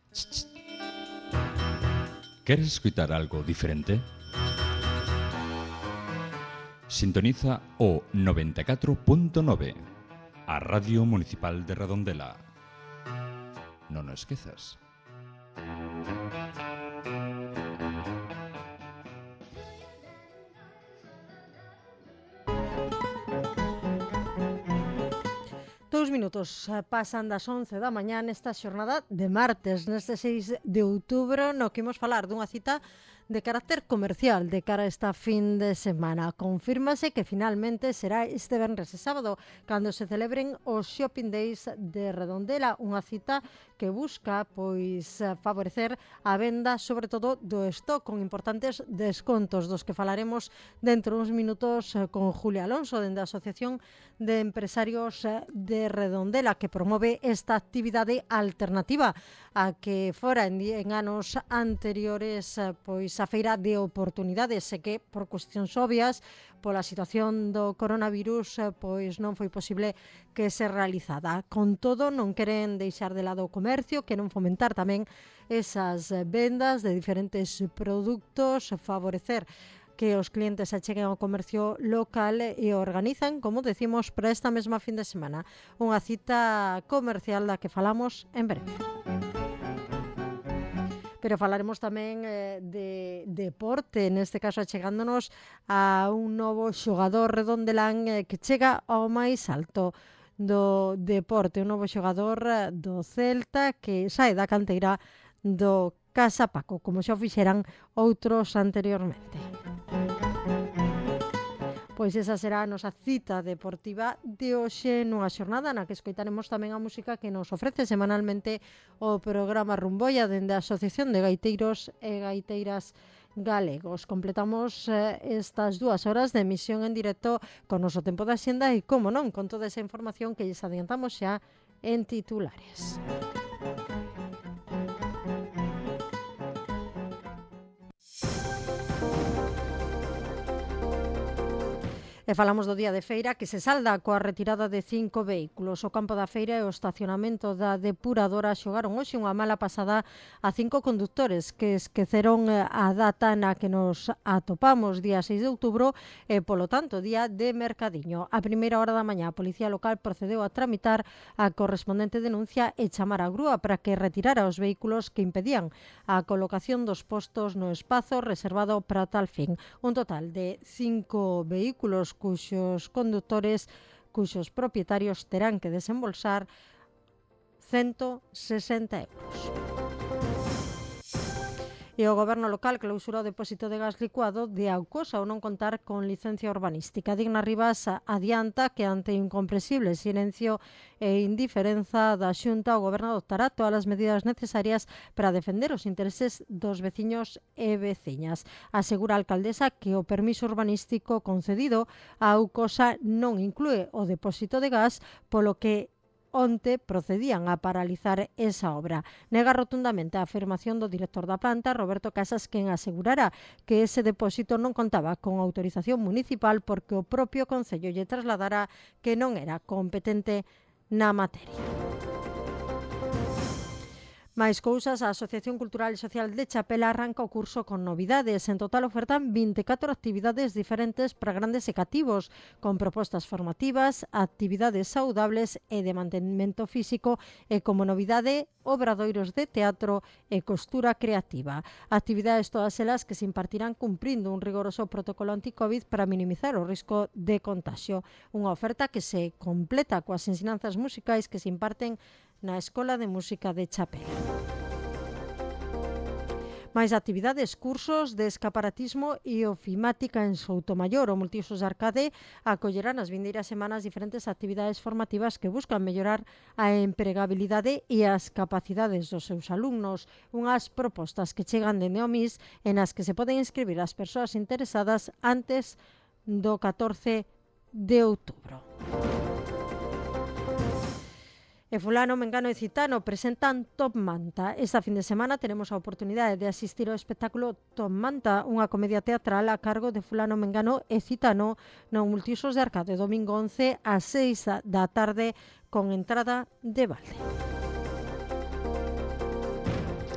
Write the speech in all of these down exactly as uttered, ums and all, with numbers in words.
¿Queres escuchar algo diferente? Sintoniza o noventa e catro punto nove, a Radio Municipal de Redondela. Non o esquezas. Dous minutos pasan das once da mañá nesta xornada de martes, neste seis de outubro, no que imos falar dunha cita de carácter comercial de cara a esta fin de semana. Confírmase que finalmente será este venres e sábado cando se celebren os Shopping Days de Redondela, unha cita que busca pois favorecer a venda, sobre todo do stock, con importantes descontos dos que falaremos dentro uns minutos con Julia Alonso, dende a Asociación de Empresarios de Redondela, que promove esta actividade alternativa a que fora en, en anos anteriores pois a feira de oportunidades, e que por cuestións obvias pola situación do coronavirus pois non foi posible que se realizada. Con todo, non queren deixar de lado o comercio, queren fomentar tamén esas vendas de diferentes produtos, favorecer que os clientes acheguen ao comercio local e organizan, como decimos, para esta mesma fin de semana, unha cita comercial da que falamos en breve. Pero falaremos tamén eh, de deporte, neste caso achegándonos a un novo xogador redondelán eh, que chega ao máis alto do deporte, un novo xogador eh, do Celta que sae da canteira do Casa Paco, como xa o fixeran outros anteriormente. Pois esa será a nosa cita deportiva de hoxe, nunha xornada na que escoitaremos tamén a música que nos ofrece semanalmente o programa Rumboia dende a Asociación de Gaiteiros e Gaiteiras Galegos. Completamos eh, estas dúas horas de emisión en directo con noso tempo da xenda e, como non, con toda esa información que lles adiantamos xa en titulares. E falamos do día de feira que se salda coa retirada de cinco vehículos. O campo da feira e o estacionamento da depuradora xogaron hoxe unha mala pasada a cinco condutores que esqueceron a data na que nos atopamos, día seis de outubro, e polo tanto día de mercadiño. A primeira hora da mañá a Policía Local procedeu a tramitar a correspondente denuncia e chamar a grúa para que retirara os vehículos que impedían a colocación dos postos no espazo reservado para tal fin. Un total de cinco vehículos cuxos condutores, cuxos propietarios terán que desembolsar ciento sesenta euros. E o Goberno local clausura o depósito de gas licuado de Aucosa ao non contar con licencia urbanística. Digna Rivas adianta que ante o incomprensible silencio e indiferenza da Xunta, o Goberno adoptará todas as medidas necesarias para defender os intereses dos veciños e veciñas. Asegura a alcaldesa que o permiso urbanístico concedido a Aucosa non inclúe o depósito de gas, polo que onte procedían a paralizar esa obra. Nega rotundamente a afirmación do director da planta, Roberto Casas, quen asegurara que ese depósito non contaba con autorización municipal porque o propio Concello lle trasladara que non era competente na materia. Mais cousas, a Asociación Cultural e Social de Chapela arranca o curso con novidades. En total ofertan vinte e catro actividades diferentes para grandes e cativos, con propostas formativas, actividades saudables e de mantenimento físico e, como novidade, obradoiros de teatro e costura creativa. Actividades todas elas que se impartirán cumprindo un rigoroso protocolo anti-COVID para minimizar o risco de contagio. Unha oferta que se completa coas ensinanzas musicais que se imparten na Escola de Música de Chapela. Mais actividades, cursos de escaparatismo e ofimática en Soutomaior. O Multiusos Arcade acollerá nas vindeiras semanas diferentes actividades formativas que buscan mellorar a empregabilidade e as capacidades dos seus alumnos. Unhas propostas que chegan de Neomis e nas que se poden inscribir as persoas interesadas antes do catorce de outubro. E fulano, mengano e citano presentan Top Manta. Esta fin de semana tenemos a oportunidade de asistir ao espectáculo Top Manta, unha comedia teatral a cargo de fulano, mengano e citano no Multiusos de Arcade, domingo once ás seis da tarde, con entrada de balde.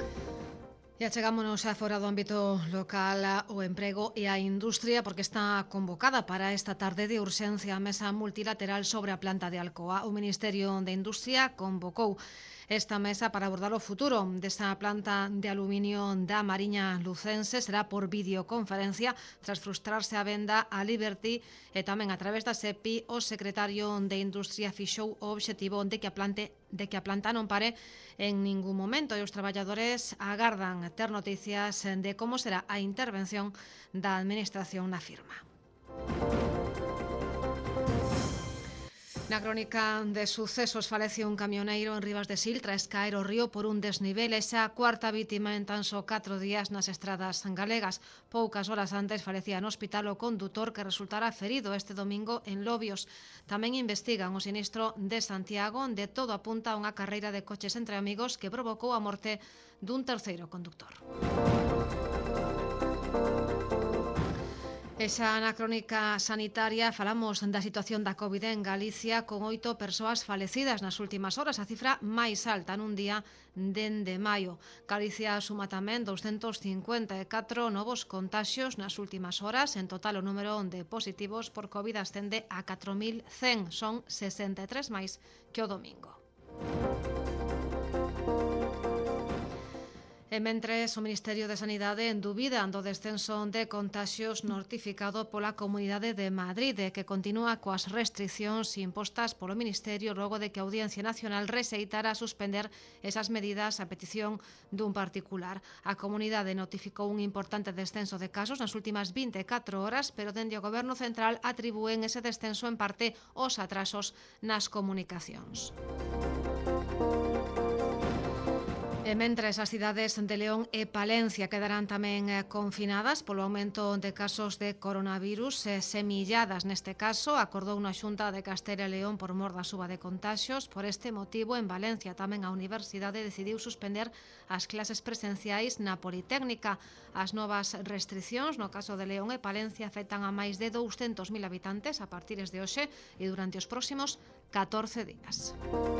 E achegámonos a fora do ámbito local o emprego e a industria porque está convocada para esta tarde de urxencia a mesa multilateral sobre a planta de Alcoa. O Ministerio de Industria convocou esta mesa para abordar o futuro desa planta de aluminio da Mariña Lucense. Será por videoconferencia tras frustrarse a venda a Liberty e tamén a través da SEPI. O secretario de Industria fixou o obxectivo de que a planta de que a planta non pare en ningún momento e os traballadores agardan ter noticias de como será a intervención da administración na firma. Na crónica de sucesos falece un camioneiro en Rivas de Sil tras caer ao río por un desnivel. Esa cuarta vítima en tan só catro días nas estradas galegas. Poucas horas antes falecía no hospital o condutor que resultara ferido este domingo en Lobios. Tamén investigan o sinistro de Santiago, onde todo apunta a unha carreira de coches entre amigos que provocou a morte dun terceiro conductor. E xa na crónica sanitaria falamos da situación da Covid en Galicia, con oito persoas falecidas nas últimas horas, a cifra máis alta nun día dende maio. Galicia suma tamén doscientos cincuenta e catro novos contaxios nas últimas horas. En total o número de positivos por Covid ascende a catro mil cen, son sesenta e tres máis que o domingo. E mentres o Ministerio de Sanidade endubida do descenso de contaxios notificado pola Comunidade de Madrid, que continúa coas restricións impostas polo Ministerio logo de que a Audiencia Nacional rexeitara suspender esas medidas a petición dun particular. A Comunidade notificou un importante descenso de casos nas últimas vinte e catro horas, pero dende o Goberno Central atribúen ese descenso en parte aos atrasos nas comunicacións. E mentres as cidades de León e Palencia quedarán tamén confinadas polo aumento de casos de coronavirus, semilladas neste caso, acordou unha xunta de Castela e León por mor da suba de contaxios. Por este motivo, en Valencia tamén a Universidade decidiu suspender as clases presenciais na Politécnica. As novas restricións, no caso de León e Palencia, afectan a máis de douscentos mil habitantes a partir de hoxe e durante os próximos catorce días.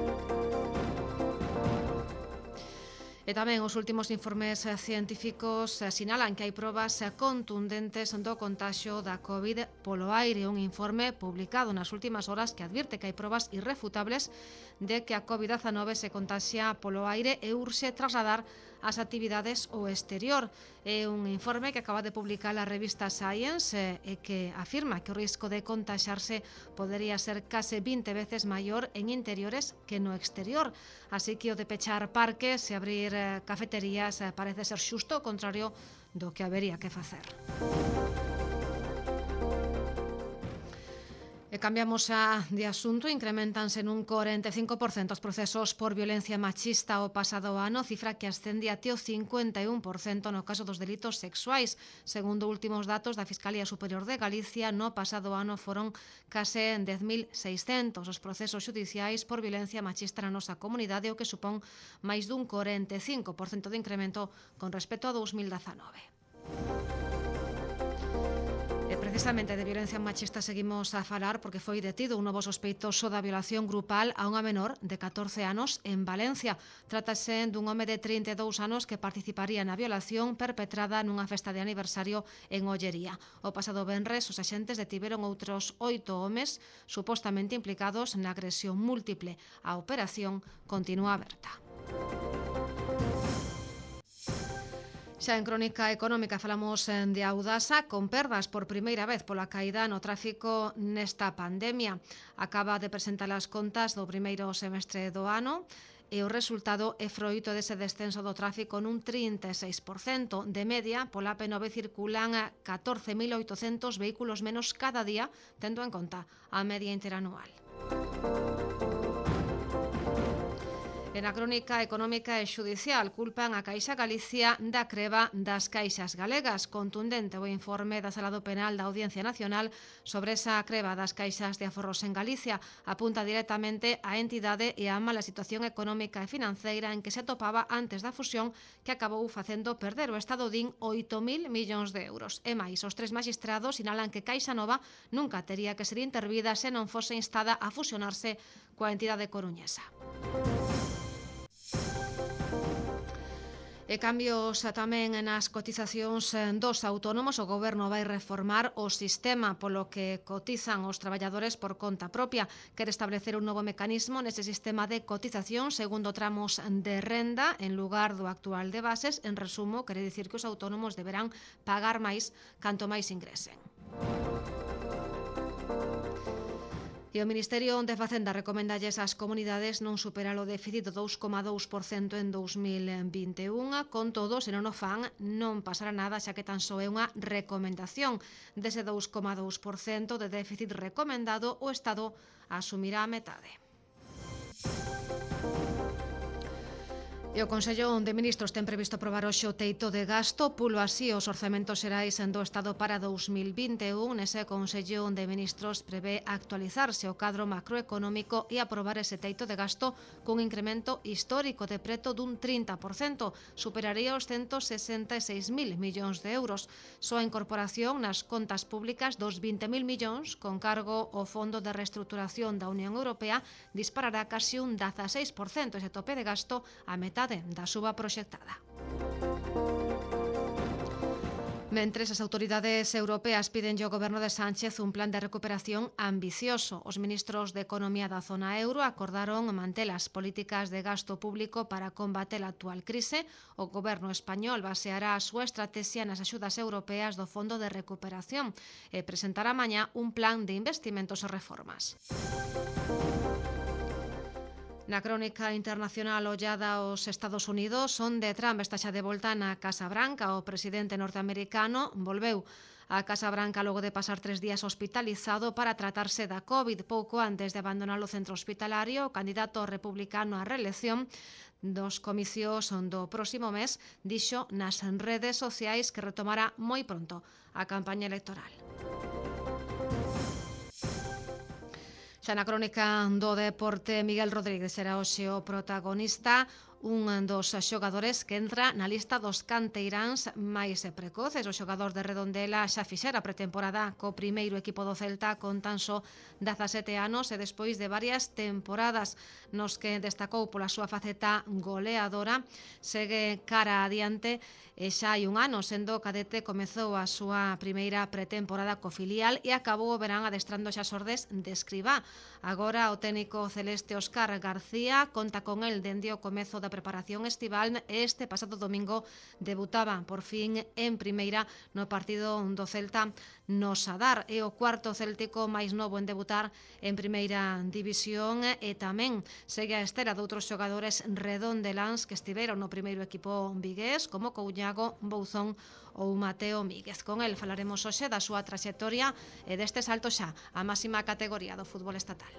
E tamén os últimos informes científicos sinalan que hai probas contundentes do contaxio da Covid polo aire. Un informe publicado nas últimas horas que advirte que hai probas irrefutables de que a Covid dezanove se contaxia polo aire e urxe trasladar as actividades ao exterior. É un informe que acaba de publicar a revista Science e que afirma que o risco de contaxarse podería ser case vinte veces maior en interiores que no exterior. Así que o de pechar parques e abrir cafeterías parece ser xusto o contrario do que habería que facer. E cambiamos a de asunto. Incrementanse nun corenta e cinco por cento os procesos por violencia machista o pasado ano, cifra que ascende até o cincuenta e un por cento no caso dos delitos sexuais. Segundo últimos datos da Fiscalía Superior de Galicia, no pasado ano foron case dez mil seiscentos os procesos xudiciais por violencia machista na nosa comunidade, o que supón máis dun corenta e cinco por cento de incremento con respecto a dous mil dezanove. E precisamente de violencia machista seguimos a falar porque foi detido un novo sospeitoso da violación grupal a unha menor de catorce anos en Valencia. Trátase dun home de trinta e dous anos que participaría na violación perpetrada nunha festa de aniversario en Ollería. O pasado venres os axentes detiveron outros oito homes supostamente implicados na agresión múltiple. A operación continúa aberta. Xa en crónica económica falamos de Audasa, con perdas por primeira vez pola caída no tráfico nesta pandemia. Acaba de presentar as contas do primeiro semestre do ano e o resultado é froito dese descenso do tráfico nun trinta e seis por cento. De media, pola A P nove circulan a catorce mil oitocentos vehículos menos cada día, tendo en conta a media interanual. E na crónica económica e xudicial culpan a Caixa Galicia da creba das caixas galegas. Contundente o informe da Sala do Penal da Audiencia Nacional sobre esa creba das caixas de aforros en Galicia. Apunta directamente a entidade e a mala situación económica e financeira en que se atopaba antes da fusión, que acabou facendo perder o Estado din oito mil millóns de euros. E máis, os tres maxistrados sinalan que Caixa Nova nunca tería que ser intervida se non fose instada a fusionarse coa entidade coruñesa. E cambios tamén nas cotizacións dos autónomos. O Goberno vai reformar o sistema polo que cotizan os traballadores por conta propia. Quere establecer un novo mecanismo nese sistema de cotización segundo tramos de renda en lugar do actual de bases. En resumo, quere dicir que os autónomos deberán pagar máis canto máis ingresen. E o Ministerio de Facenda recoméndalles ás comunidades non superar o déficit do dous coma dous por cento en dous mil vinte e un. Con todo, se non o fan, non pasará nada, xa que tan só é unha recomendación. Dese dous coma dous por cento de déficit recomendado, o Estado asumirá a metade. E o Consello de Ministros ten previsto aprobar hoxe o teito de gasto, pulo así os orzamentos xerais do Estado para dous mil vinte e un. Nese Consello de Ministros prevé actualizarse o cadro macroeconómico e aprobar ese teito de gasto cun incremento histórico de preto dun trinta por cento. Superaría os ciento sesenta e seis mil millóns de euros. Só a incorporación nas contas públicas dos vinte mil millóns con cargo ao Fondo de Reestructuración da Unión Europea disparará casi un dezaseis por cento ese tope de gasto, a metade da suba proxectada. Mentres, as autoridades europeas piden ao goberno de Sánchez un plan de recuperación ambicioso. Os ministros de Economía da zona euro acordaron manter as políticas de gasto público para combater a actual crise. O goberno español baseará a súa estrategia nas axudas europeas do Fondo de Recuperación e presentará mañá un plan de investimentos e reformas. Na crónica internacional ollada aos Estados Unidos, onde Trump está xa de volta na Casa Branca. O presidente norteamericano volveu á Casa Branca logo de pasar tres días hospitalizado para tratarse da COVID. Pouco antes de abandonar o centro hospitalario, o candidato republicano á reelección dos comicios do próximo mes dixo nas redes sociais que retomará moi pronto a campaña electoral. Xa na crónica do deporte, Miguel Rodríguez será hoxe o protagonista, un dos xogadores que entra na lista dos canteiráns máis precoces. O xogador de Redondela xa fixera pretemporada co primeiro equipo do Celta con tan só dezasete anos e despois de varias temporadas nos que destacou pola súa faceta goleadora, segue cara adiante e xa hai un ano, sendo cadete, comezou a súa primeira pretemporada co filial e acabou o verán adestrando xa Ordes de Escribá. Agora o técnico celeste Óscar García conta con el dende o comezo da preparación estival e este pasado domingo debutaba por fin en primeira no partido do Celta no Sadar. É o cuarto céltico máis novo en debutar en primeira división e tamén segue a estera de outros xogadores redondeláns que estiveron no primeiro equipo vigués como Couñago, Bouzón ou Mateo Míguez. Con el falaremos hoxe da súa traxectoria e deste salto xa a máxima categoría do fútbol estatal.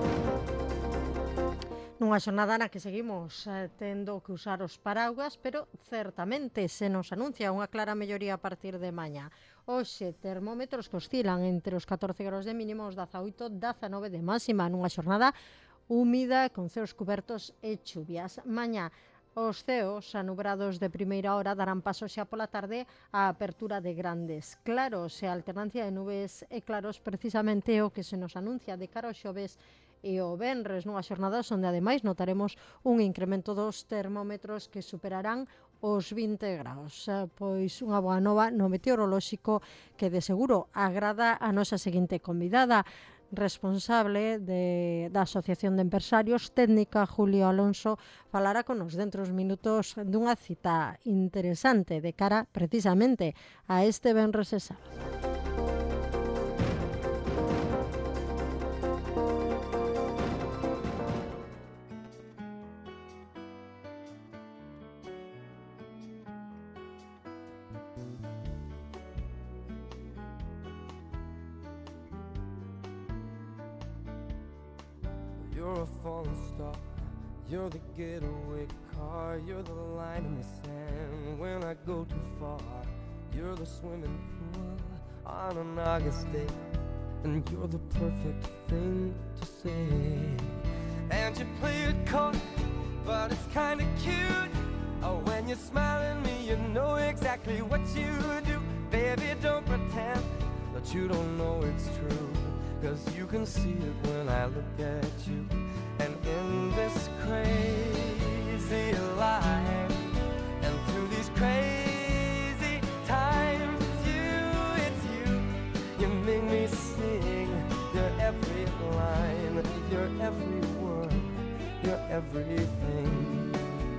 Nunha xornada na que seguimos eh, tendo que usar os paraugas, pero certamente se nos anuncia unha clara melloría a partir de mañá. Hoxe, termómetros que oscilan entre os catorce graus de mínimo e os dezaoito, dezanove de máxima, nunha xornada húmida con ceos cubertos e chuvias. Mañá, os ceos anubrados de primeira hora darán paso xa pola tarde á apertura de grandes claros e a alternancia de nubes e claros precisamente o que se nos anuncia de cara ao xoves e o venres, nunha xornada onde ademais notaremos un incremento dos termómetros que superarán os vinte graus. Pois unha boa nova no meteorolóxico que de seguro agrada a nosa seguinte convidada, responsable de, da Asociación de Empresarios, técnica Julio Alonso, falará con nos dentro dos minutos dunha cita interesante de cara precisamente a este venres e sábado. You're a falling star, you're the getaway car, you're the line in the sand when I go too far. You're the swimming pool on an August day, and you're the perfect thing to say. And you play it coy, but it's kinda cute. Oh, when you smile at me, you know exactly what you do. Baby, don't pretend that you don't know it's true, 'cause you can see it when I look at you. And in this crazy life, and through everything.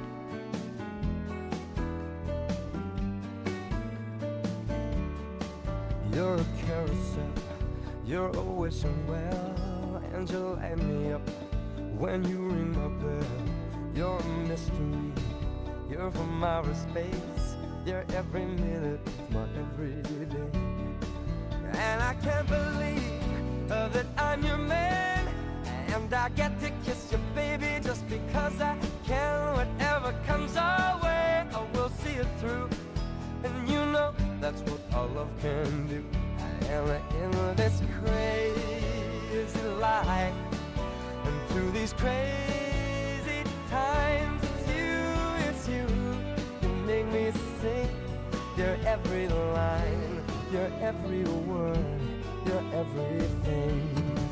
You're a carousel, you're a wishing well, and you light me up when you ring my bell. You're a mystery, you're from outer space, you're every minute of my everyday. And I can't believe uh, that I'm your man, and I get to kiss you, baby, just because I can. Whatever comes our way, I will see it through, and you know that's what our love can do. And in this crazy life, and through these crazy times, it's you, it's you, you make me sing. You're every line, you're every word, you're everything.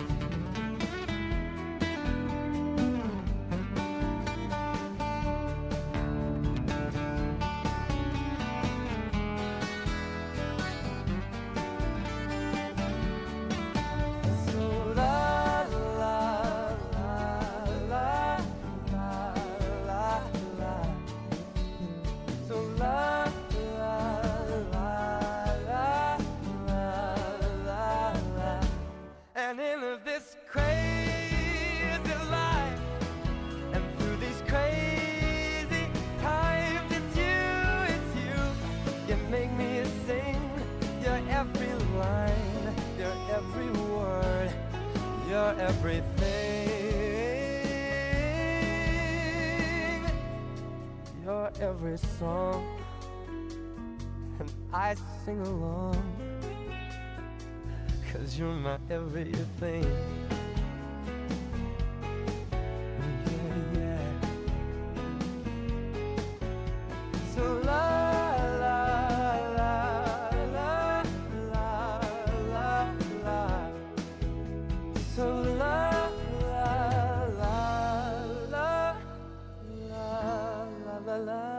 Every song, and I sing along, 'cause you're my everything. Yeah, yeah. So la la la la la la la. So la la la la la la la la.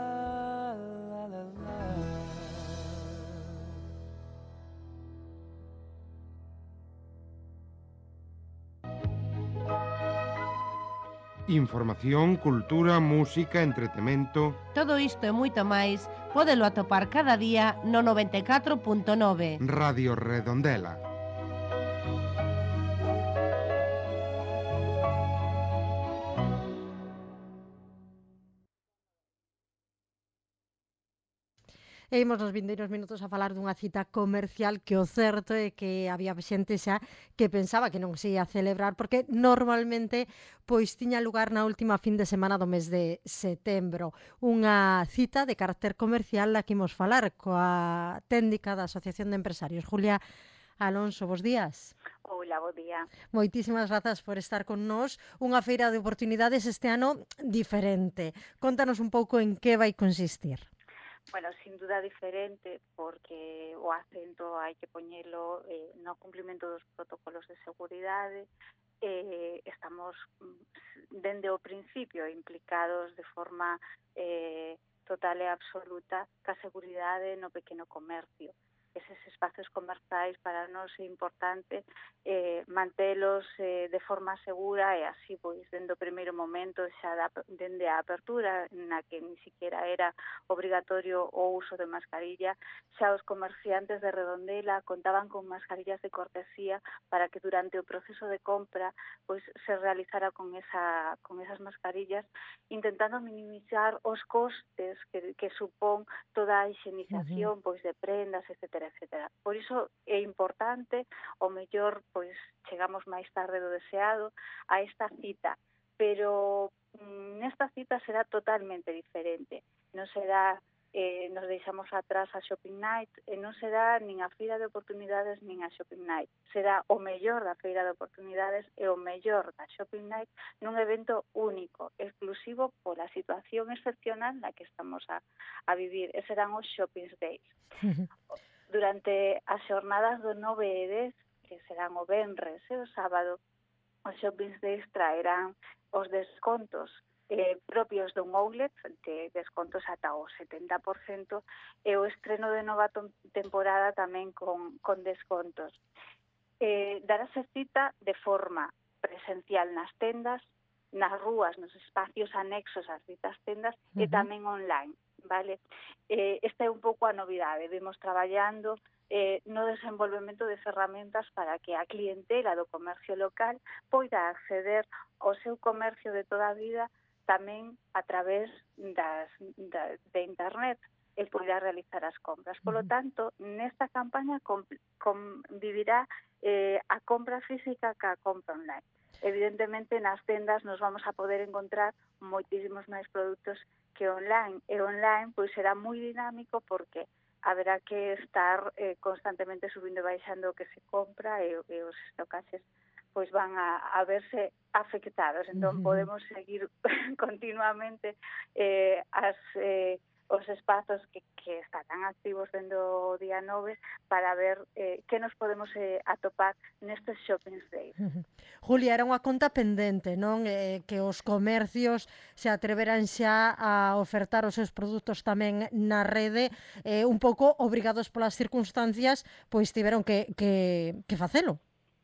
Información, cultura, música, entretemento. Todo isto e moito máis pódelo atopar cada día no noventa e catro punto nove. Radio Redondela. E imos nos vindeiros minutos a falar dunha cita comercial que o certo é que había xente xa que pensaba que non se ia celebrar porque normalmente pois tiña lugar na última fin de semana do mes de setembro. Unha cita de carácter comercial na que imos falar coa técnica da Asociación de Empresarios. Julia Alonso, bos días. Hola, bo día. Moitísimas grazas por estar con nós. Unha feira de oportunidades este ano diferente. Contanos un pouco en que vai consistir. Bueno, sin duda diferente, porque o acento hai que poñelo eh, no cumplimento dos protocolos de seguridade. Eh, estamos dende o principio implicados de forma eh, total e absoluta ca seguridade no pequeno comercio. Eses espacios comerciais para nós é importante eh, mantelos eh, de forma segura e así, pois, dende o primeiro momento, xa da, dende a apertura, na que ni siquiera era obrigatorio o uso de mascarilla, xa os comerciantes de Redondela contaban con mascarillas de cortesía para que durante o proceso de compra pois se realizara con esa con esas mascarillas, intentando minimizar os costes que, que supón toda a higienización, uh-huh. pois de prendas, etcétera, etcétera. Por iso é importante, o mellor, pois, chegamos máis tarde do deseado a esta cita, pero mm, nesta cita será totalmente diferente. Non será, eh, nos deixamos atrás a Shopping Night, e non será nin a Feira de Oportunidades nin a Shopping Night. Será o mellor da Feira de Oportunidades e o mellor da Shopping Night nun evento único, exclusivo pola situación excepcional na que estamos a, a vivir. E serán os Shopping Days. Durante as xornadas do nove e dez, que serán o venres e o sábado, os Shopping Days traerán os descontos eh, propios dun outlet, de descontos ata o setenta por cento, e o estreno de nova temporada tamén con, con descontos. Eh, darase cita de forma presencial nas tendas, nas rúas, nos espacios anexos ás ditas tendas, uh-huh. e tamén online, vale? Eh, esta é un pouco a novidade, vimos traballando eh, no desenvolvemento de ferramentas para que a clientela do comercio local poida acceder ao seu comercio de toda a vida tamén a través das, da, de internet e poida realizar as compras. Por lo tanto, nesta campaña convivirá eh, a compra física ca compra online. Evidentemente, nas tendas nos vamos a poder encontrar moitísimos máis produtos que online. E online pois será moi dinámico porque haberá que estar eh, constantemente subindo e baixando o que se compra e, e os estocaxes pois van a, a verse afectados. Entón, uh-huh. podemos seguir continuamente eh, as... Eh, os espazos que, que estarán activos dentro do día nove para ver eh, que nos podemos eh, atopar nestes shopping days. Uh-huh. Julia, era unha conta pendente, non? Eh, que os comercios se atreveran xa a ofertar os seus produtos tamén na rede, eh, un pouco obrigados polas circunstancias, pois tiveron que, que, que facelo.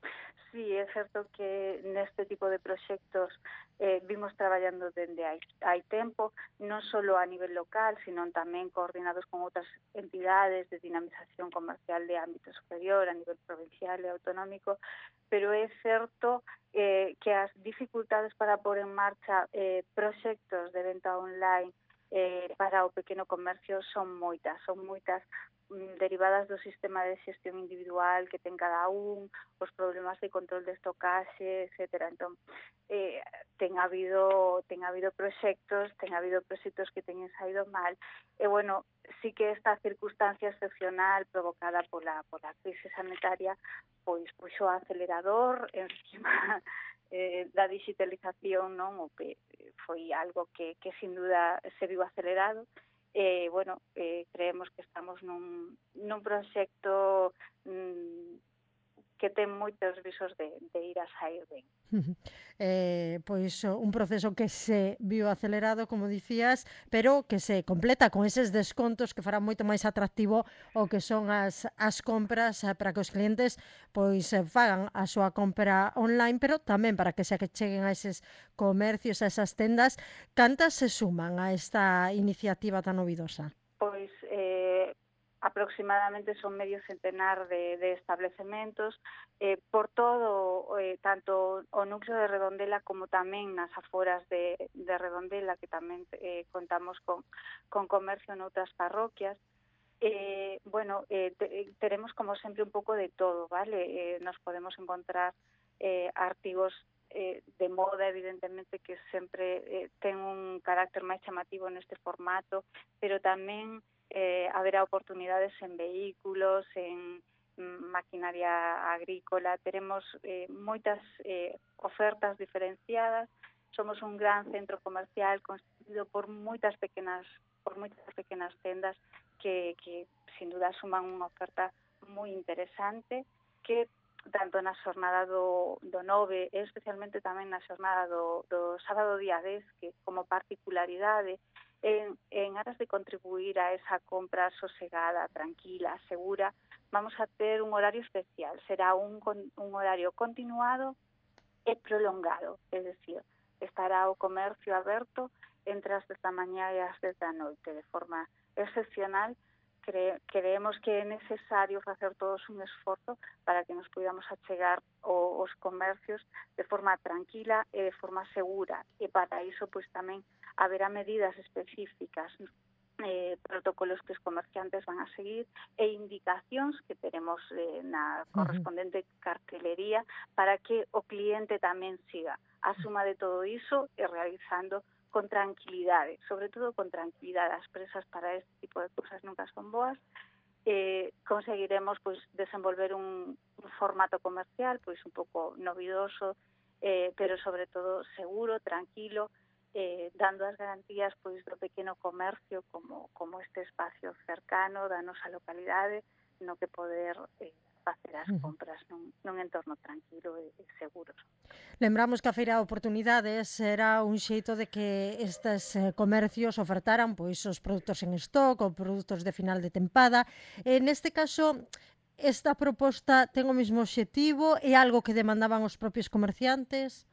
Sí, é certo que neste tipo de proxectos eh, vimos traballando dende hai, hai tempo, non só a nivel local, sino tamén coordinados con outras entidades de dinamización comercial de ámbito superior, a nivel provincial e autonómico, pero é certo eh, que as dificultades para pôr en marcha eh, proxectos de venta online eh, para o pequeno comercio son moitas, son moitas derivadas do sistema de xestión individual que ten cada un, os problemas de control de estocaxe, etcétera. Entón, eh, ten habido ten habido proxectos, ten habido proxectos que teñen saído mal, e bueno, sí que esta circunstancia excepcional provocada pola pola crise sanitaria, pois puxo o acelerador encima eh, da digitalización, non? O que foi algo que, que sin duda se viu acelerado. Eh, bueno, eh, creemos que estamos nun, nun proxecto mm, que ten moitos visos de, de ir a sair ben. Eh, pois un proceso que se viu acelerado, como dicías, pero que se completa con eses descontos que farán moito máis atractivo o que son as, as compras para que os clientes pois fagan a súa compra online, pero tamén para que se que cheguen a eses comercios, a esas tendas. Cantas se suman a esta iniciativa tan novidosa? Pois eh, aproximadamente son medio centenar de, de establecementos eh, por todo, eh, tanto o núcleo de Redondela como tamén nas aforas de, de Redondela, que tamén eh, contamos con, con comercio noutras parroquias. Eh, bueno, eh, te, teremos como sempre un pouco de todo, vale? Eh, nos podemos encontrar eh, artigos eh, de moda, evidentemente, que sempre eh, ten un carácter máis chamativo neste formato, pero tamén eh, haberá oportunidades en vehículos, en maquinaria agrícola. Teremos eh, moitas eh, ofertas diferenciadas. Somos un gran centro comercial constituído por moitas pequenas por moitas pequenas tendas que, que sin duda suman unha oferta moi interesante, que tanto na xornada do, do nove e especialmente tamén na xornada do, do sábado día dez, que como particularidade en, en aras de contribuir a esa compra sosegada, tranquila, segura, vamos a ter un horario especial. Será un, un horario continuado e prolongado, é dicir, estará o comercio aberto entre as dez da mañá e as dez da noite, de forma excepcional. Cre creemos que é necesario facer todos un esforzo para que nos podamos achegar o, os comercios de forma tranquila e de forma segura, e para iso pois tamén haberá medidas específicas, eh, protocolos que os comerciantes van a seguir e indicacións que teremos eh, na correspondente cartelería para que o cliente tamén siga a suma de todo iso e realizando con tranquilidade, sobre todo con tranquilidade. As presas para este tipo de cousas nunca son boas. Eh, conseguiremos pois desenvolver un, un formato comercial pois un pouco novidoso, eh, pero sobre todo seguro, tranquilo, eh, dando as garantías pois do pequeno comercio como, como este espacio cercano da nosa localidade no que poder eh, facer as compras nun, nun entorno tranquilo e, e seguro. Lembramos que a Feira de Oportunidades era un xeito de que estes eh, comercios ofertaran pois os produtos en stock ou produtos de final de tempada. E neste caso, esta proposta ten o mesmo obxectivo? É algo que demandaban os propios comerciantes?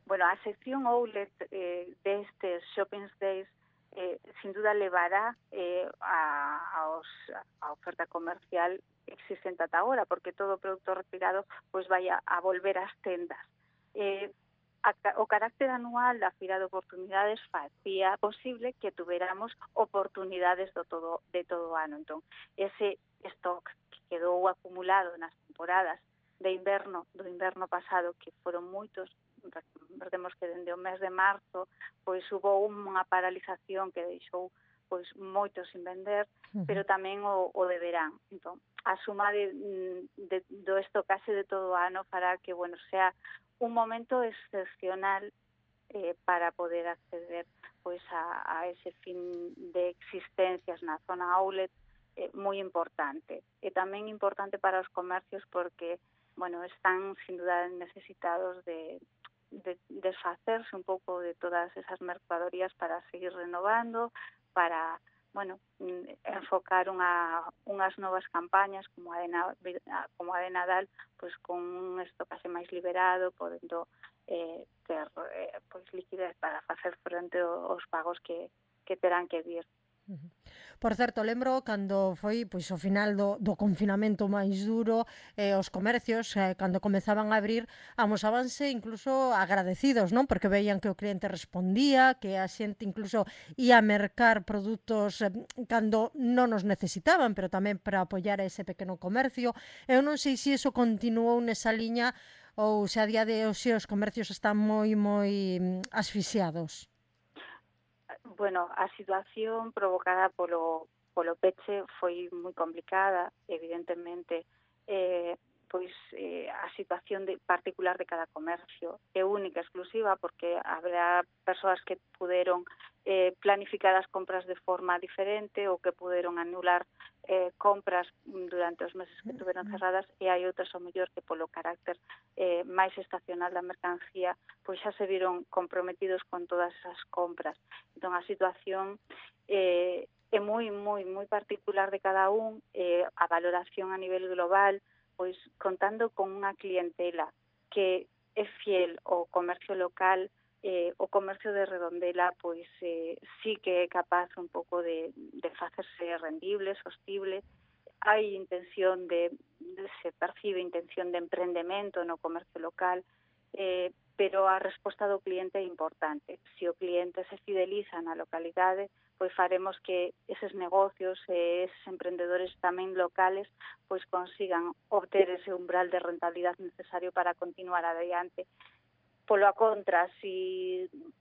bueno, a sección outlet eh, destes Shopping Days eh, sin duda levará eh, a, aos, a oferta comercial existente ata agora, porque todo o produto retirado pois vai a, a volver ás tendas. Eh, a, o carácter anual da Feira de Oportunidades facía posible que tuveramos oportunidades do todo, de todo o ano. Entón, ese stock que quedou acumulado nas temporadas de inverno, do inverno pasado, que foron moitos, recordemos que dende o mes de marzo, pois hubo unha paralización que deixou pois moitos sin vender, uh-huh. pero tamén o, o de verán. Entón, a suma de, de, do estocase de todo o ano fará que, bueno, sea un momento excepcional eh, para poder acceder pois a, a ese fin de existencias na zona outlet eh, moi importante. E tamén importante para os comercios porque, bueno, están sin duda necesitados de, de desfacerse un pouco de todas esas mercadorías para seguir renovando, para, bueno, enfocar unha, unhas novas campañas como a de, como a de Nadal, pois con un estocase máis liberado, podendo eh, ter eh, pois liquidez para facer frente aos pagos que, que terán que vir. Por certo, lembro cando foi pois o final do, do confinamento máis duro, eh, os comercios, eh, cando comezaban a abrir, amosábanse incluso agradecidos, non? Porque veían que o cliente respondía, que a xente incluso ia mercar produtos eh, cando non os necesitaban, pero tamén para apoiar a ese pequeno comercio. Eu non sei se iso continuou nesa liña ou se a día de hoxe os comercios están moi, moi asfixiados. Bueno, a situación provocada polo, polo peche foi moi complicada, evidentemente, eh, pois eh, a situación de, particular de cada comercio é única, exclusiva, porque habrá persoas que puderon eh, planificar as compras de forma diferente ou que puderon anular eh, compras durante os meses que tuveron cerradas, e hai outras ao mellor que polo carácter eh, máis estacional da mercancía pois xa se viron comprometidos con todas esas compras. Entón, a situación eh, é moi, moi, moi particular de cada un, eh, a valoración a nivel global, pois contando con unha clientela que é fiel ao comercio local, eh, o comercio de Redondela pois eh, sí que é capaz un pouco de, de facerse rendible, sostible. Hai intención de, de se percibe intención de emprendemento no comercio local, eh, pero a resposta do cliente é importante. Se o cliente se fideliza na localidade, pois faremos que eses negocios e eses emprendedores tamén locales pois consigan obter ese umbral de rentabilidade necesario para continuar adiante. Polo a contra, si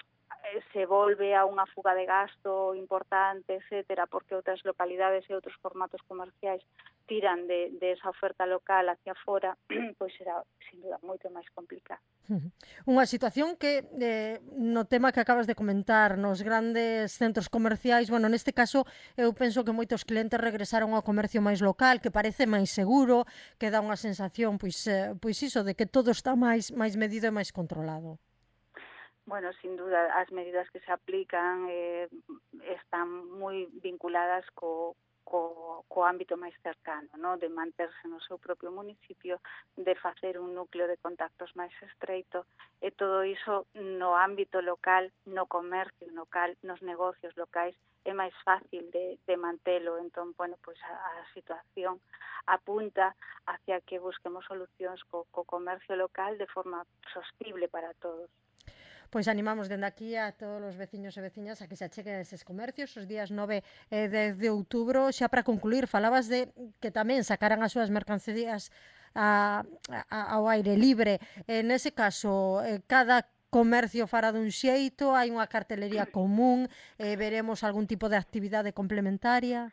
se volve a unha fuga de gasto importante, etcétera, porque outras localidades e outros formatos comerciais tiran de, de esa oferta local hacia fora, pois será, sin duda, moito máis complicado. Unha situación que, eh, no tema que acabas de comentar, nos grandes centros comerciais, bueno, neste caso, eu penso que moitos clientes regresaron ao comercio máis local, que parece máis seguro, que dá unha sensación, pois, eh, pois iso, de que todo está máis, máis medido e máis controlado. Bueno, sin duda, as medidas que se aplican eh, están moi vinculadas co, co, co ámbito máis cercano, ¿no? De manterse no seu propio municipio, de facer un núcleo de contactos máis estreito, e todo iso no ámbito local, no comercio local, nos negocios locais, é máis fácil de, de mantelo. Entón, bueno, pois a, a situación apunta hacia que busquemos solucións co, co comercio local de forma sostible para todos. Pois animamos dende aquí a todos os veciños e veciñas a que se acheguen a eses comercios os días nove e dez de outubro. Xa para concluir, falabas de que tamén sacaran as súas mercancías a, a, ao aire libre. En ese caso, cada comercio fará dun xeito, hai unha cartelería común, eh, veremos algún tipo de actividade complementaria?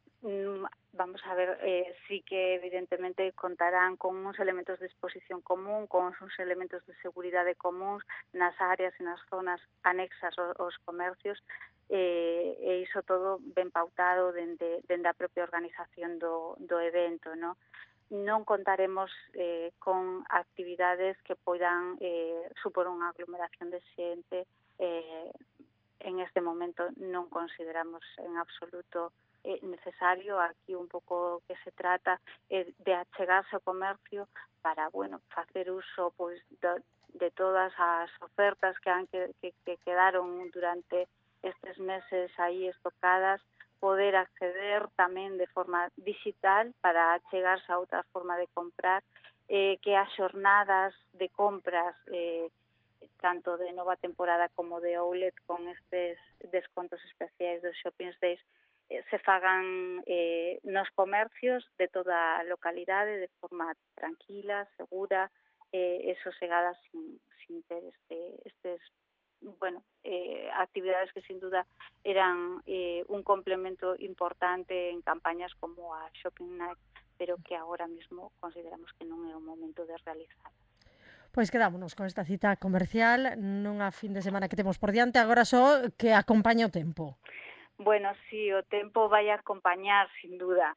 Vamos a ver, eh, sí que evidentemente contarán con uns elementos de exposición común, con uns elementos de seguridade comuns nas áreas e nas zonas anexas aos comercios, eh, e iso todo ben pautado dende, dende a propia organización do, do evento, ¿no? Non contaremos eh, con actividades que poidan eh, supor unha aglomeración de xente. Eh, en este momento non consideramos en absoluto é necesario. Aquí un pouco que se trata é de achegarse ao comercio para, bueno, facer uso pois do, de todas as ofertas que, han, que, que, que quedaron durante estes meses aí estocadas, poder acceder tamén de forma digital para chegarse a outra forma de comprar, eh, que as xornadas de compras, eh, tanto de nova temporada como de outlet, con estes descontos especiais dos Shopping Days, eh, se fagan eh, nos comercios de toda a localidade de forma tranquila, segura, eh, e sosegada, sin, sin ter este, estes bueno, eh, actividades que sin duda eran eh, un complemento importante en campañas como a Shopping Night, pero que agora mesmo consideramos que non é o momento de realizar. Pois quedámonos con esta cita comercial nunha fin de semana que temos por diante, agora só que acompaña o tempo. Bueno, sí, o tempo vai a acompañar, sin duda.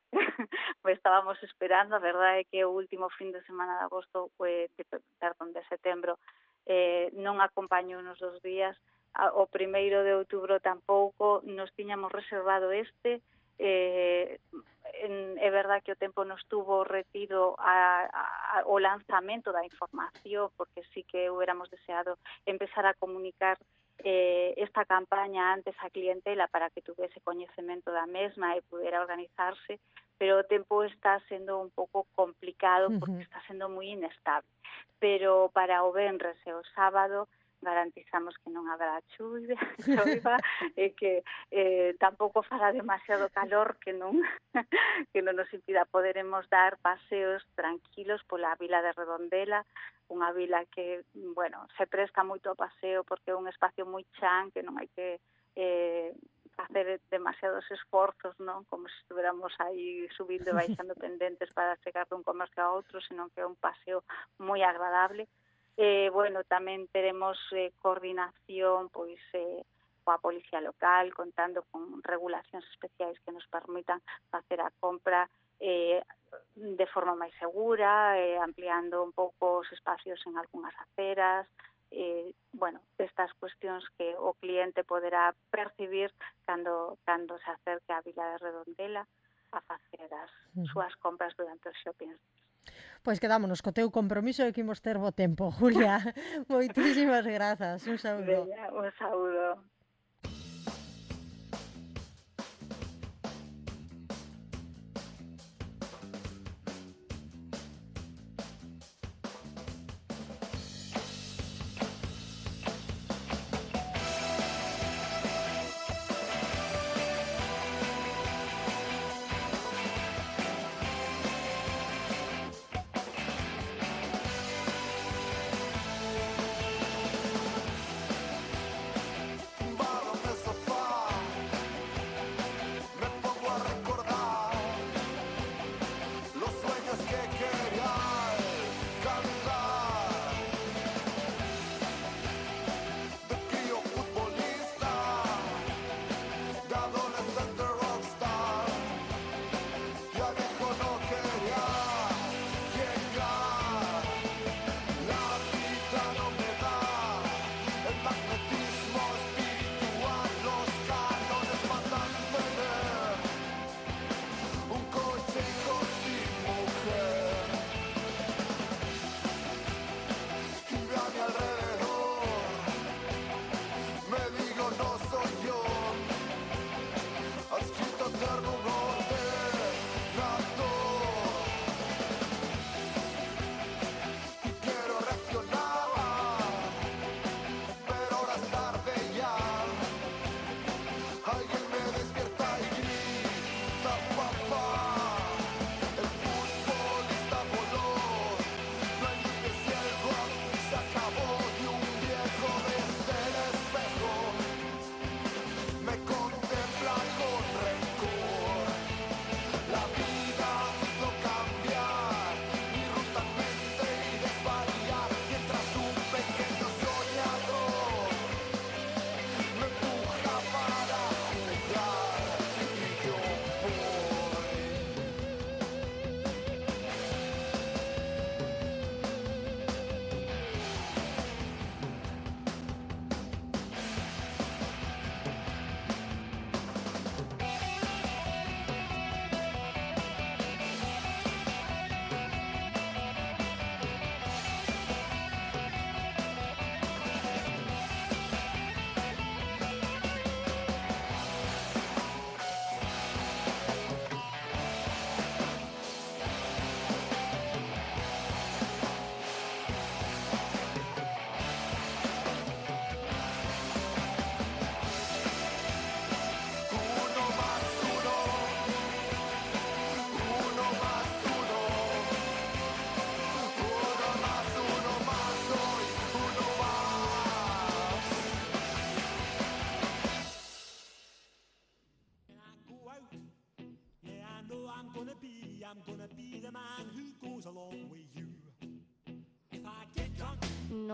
O estábamos esperando, a verdade é que o último fin de semana de agosto, pues, de, perdón, de setembro, eh, non acompañou nos dos días, o primeiro de outubro tampouco, nos tiñamos reservado este, eh, en, é verdad que o tempo nos tuvo retido a, a, o lanzamento da información, porque sí que hubiéramos deseado empezar a comunicar eh, esta campaña antes a clientela para que tuviese coñecemento da mesma e pudera organizarse, pero o tempo está sendo un pouco complicado porque está sendo moi inestable. Pero para o venres e o sábado garantizamos que non habrá chuva, choiva e que eh, tampouco fará demasiado calor que non que non nos impida. Poderemos dar paseos tranquilos pola vila de Redondela, unha vila que, bueno, se presta moito ao paseo porque é un espacio moi chan, que non hai que eh, facer demasiados esforzos, non? Como se estuviéramos aí subindo e baixando pendentes para chegar dun comercio a outro, senón que é un paseo moi agradable. Eh, bueno, tamén teremos eh, coordinación pois eh, coa policía local, contando con regulacións especiais que nos permitan facer a compra eh, de forma máis segura, eh, ampliando un pouco os espacios en algunhas aceras, eh, bueno, estas cuestións que o cliente poderá percibir cando, cando se acerque á vila de Redondela a facer as súas compras durante os shoppings. Pois quedámonos co teu compromiso e que imos ter bo tempo, Julia. Moitísimas grazas. Un saúdo. Veña, un saúdo.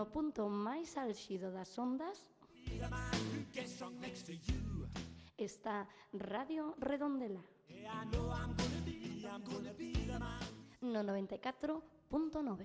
no punto máis álxido das ondas está Radio Redondela no noventa e catro punto nove.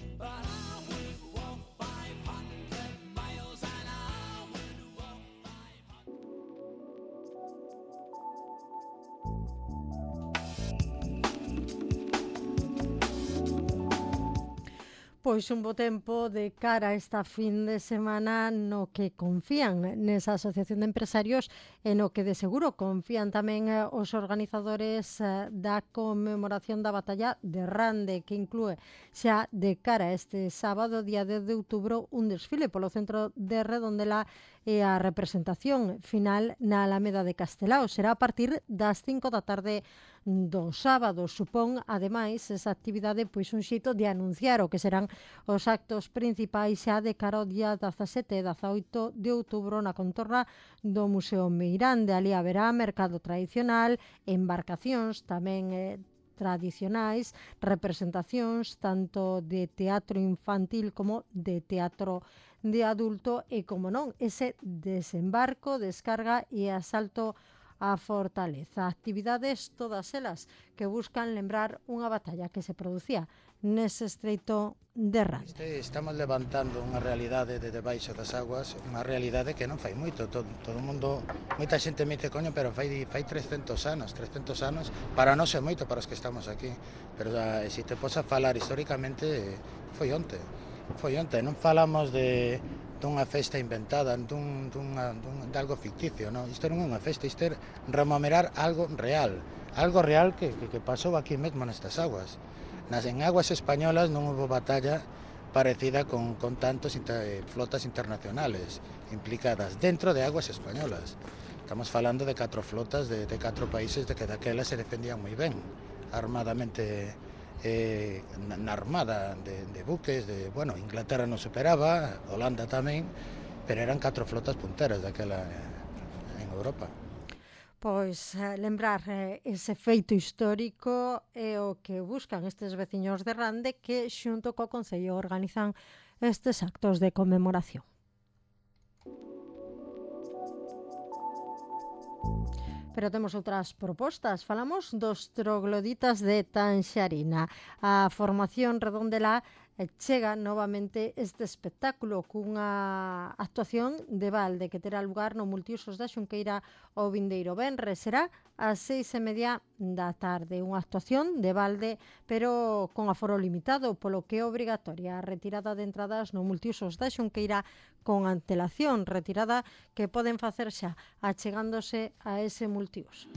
Pois un bo tempo de cara a esta fin de semana no que confían nesa asociación de empresarios e no que de seguro confían tamén eh, os organizadores eh, da conmemoración da batalla de Rande, que inclúe xa de cara a este sábado, día dez de outubro, un desfile polo centro de Redondela e a representación final na Alameda de Castelao. Será a partir das cinco da tarde do sábado. Supón, ademais, esa actividade pois un xeito de anunciar o que serán os actos principais xa de cara ao día dezasete e dezaoito de outubro na contorna do Museo Meirande. Ali haberá mercado tradicional, embarcacións tamén eh, tradicionais, representacións tanto de teatro infantil como de teatro de adulto e, como non, ese desembarco, descarga e asalto a Fortaleza. Actividades todas elas que buscan lembrar unha batalla que se producía nese estreito de Rande. Este, estamos levantando unha realidade de debaixo das aguas, unha realidade que non fai moito, todo, todo o mundo, moita xente me dice, coño, pero fai, fai trescentos anos, trescentos anos, para nós é moito para os que estamos aquí, pero uh, se te posa falar históricamente, foi onte, foi onte, non falamos de dunha festa inventada, dun, dunha, dun, de algo ficticio, non? Isto non é unha festa, isto é rememorar algo real, algo real que, que, que pasou aquí mesmo nestas aguas. Nas en aguas españolas non houve batalla parecida con, con tantos inter, flotas internacionales implicadas dentro de aguas españolas. Estamos falando de catro flotas de, de catro países de que daquela se defendían moi ben, armadamente. Eh, na armada de, de buques de, bueno, Inglaterra non superaba, Holanda tamén, pero eran catro flotas punteras daquela eh, en Europa. Pois eh, lembrar eh, ese feito histórico é o que buscan estes veciños de Rande que xunto co Concello organizan estes actos de conmemoración. Pero temos outras propostas. Falamos dos trogloditas de Tanxarina. A formación Redondela chega novamente este espectáculo cunha actuación de balde que terá lugar no Multiusos da Xunqueira o vindeiro venres. Será ás seis e media da tarde. Unha actuación de balde, pero con aforo limitado, polo que é obrigatoria a retirada de entradas no Multiusos da Xunqueira con antelación, retirada que poden facer xa achegándose a ese multiusos.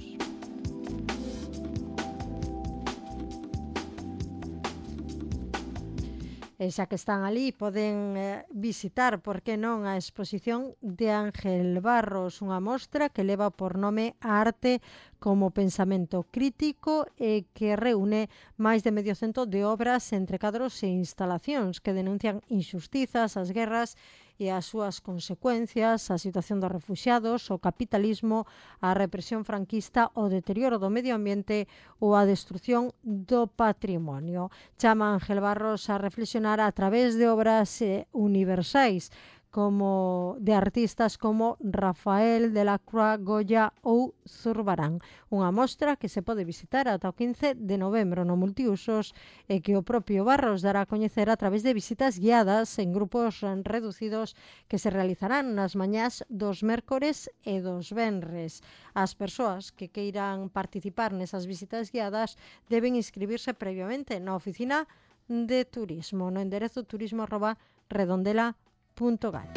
E xa que están ali, poden eh, visitar, por que non, a exposición de Ángel Barros, unha mostra que leva por nome a arte como pensamento crítico e que reúne máis de medio cento de obras entre cadros e instalacións que denuncian injustizas, as guerras e as súas consecuencias, a situación dos refuxiados, o capitalismo, a represión franquista, o deterioro do medio ambiente ou a destrucción do patrimonio. Chama Ángel Barros a reflexionar a través de obras eh, universais, como de artistas como Rafael de la Croix, Goya ou Zurbarán. Unha mostra que se pode visitar ata o quince de novembro no Multiusos e que o propio Barros dará a coñecer a través de visitas guiadas en grupos reducidos que se realizarán nas mañás dos mércores e dos venres. As persoas que queiran participar nesas visitas guiadas deben inscribirse previamente na oficina de turismo no enderezo turismo arroba redondela punto gal.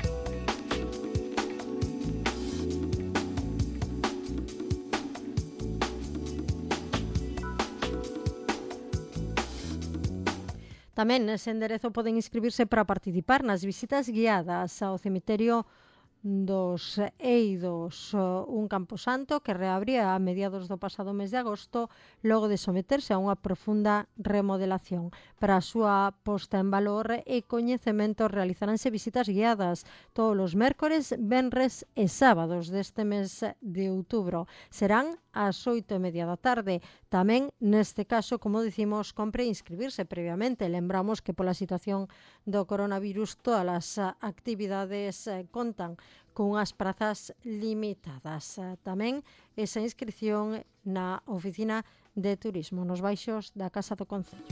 Tamén nese enderezo poden inscribirse para participar nas visitas guiadas ao cemiterio dos Eidos, un camposanto que reabría a mediados do pasado mes de agosto logo de someterse a unha profunda remodelación. Para a súa posta en valor e coñecemento realizaránse visitas guiadas todos os mércores, venres e sábados deste mes de outubro. Serán ás oito e media da tarde. Tamén, neste caso, como dicimos, compre inscribirse previamente. Lembramos que pola situación do coronavirus todas as actividades eh, contan con unhas prazas limitadas. Tamén esa inscripción na oficina de turismo nos baixos da Casa do Concello.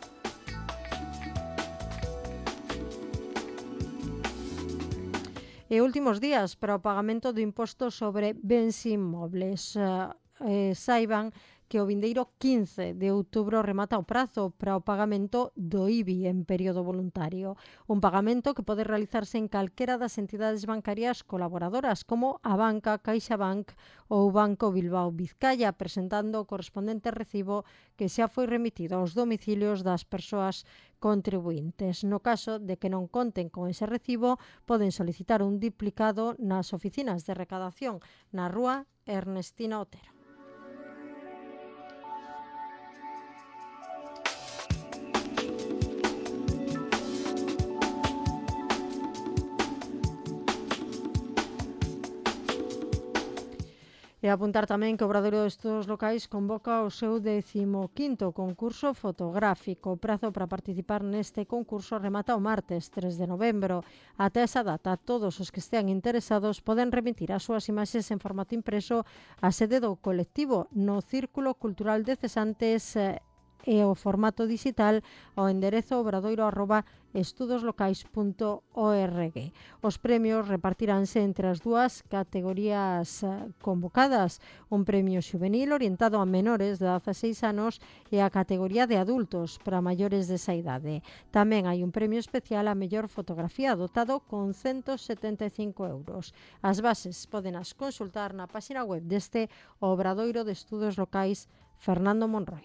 E últimos días para o pagamento do imposto sobre bens inmobles. Uh, eh, saiban que o vindeiro quince de outubro remata o prazo para o pagamento do I B I en período voluntario. Un pagamento que pode realizarse en calquera das entidades bancarias colaboradoras como a Banca, CaixaBank ou Banco Bilbao Vizcaya, presentando o correspondente recibo que xa foi remitido aos domicilios das persoas contribuintes. No caso de que non conten con ese recibo, poden solicitar un duplicado nas oficinas de recadación na rúa Ernestina Otero. E apuntar tamén que o Obradoiro de Estudos Locais convoca o seu decimoquinto concurso fotográfico. O prazo para participar neste concurso remata o martes tres de novembro. Ata esa data, todos os que estean interesados poden remitir as súas imaxes en formato impreso á sede do colectivo no Círculo Cultural de Cesantes e o formato digital ao enderezo obradoiro arroba estudoslocais punto org. Os premios repartiránse entre as dúas categorías convocadas, un premio xuvenil orientado a menores de dezaseis anos e a categoría de adultos para maiores desa idade. Tamén hai un premio especial a mellor fotografía dotado con ciento setenta e cinco euros. As bases podenas consultar na página web deste Obradoiro de Estudos Locais Fernando Monroy.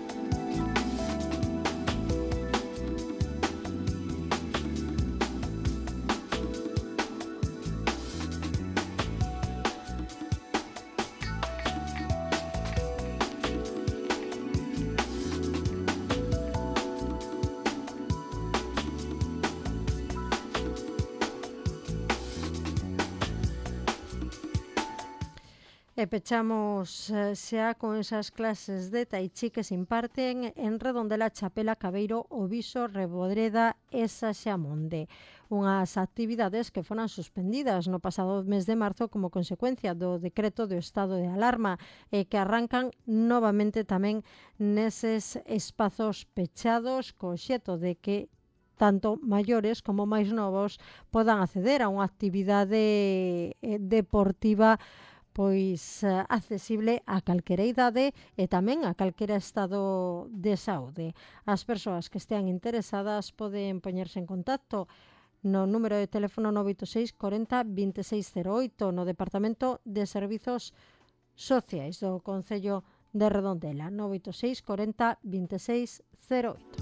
E pechamos xa con esas clases de tai chi que se imparten en Redondela, Chapela, Cabeiro, Oviso, Rebodreda e Saxamonde. Unhas actividades que foran suspendidas no pasado mes de marzo como consecuencia do decreto do estado de alarma e que arrancan novamente tamén neses espazos pechados co xeto de que tanto maiores como máis novos podan acceder a unha actividade deportiva pois accesible a calquera idade e tamén a calquera estado de saúde. As persoas que estean interesadas poden poñerse en contacto no número de teléfono nove oito seis corenta veintiséis cero oito no Departamento de Servizos Sociais do Concello de Redondela, nove oito seis corenta veintiséis cero oito.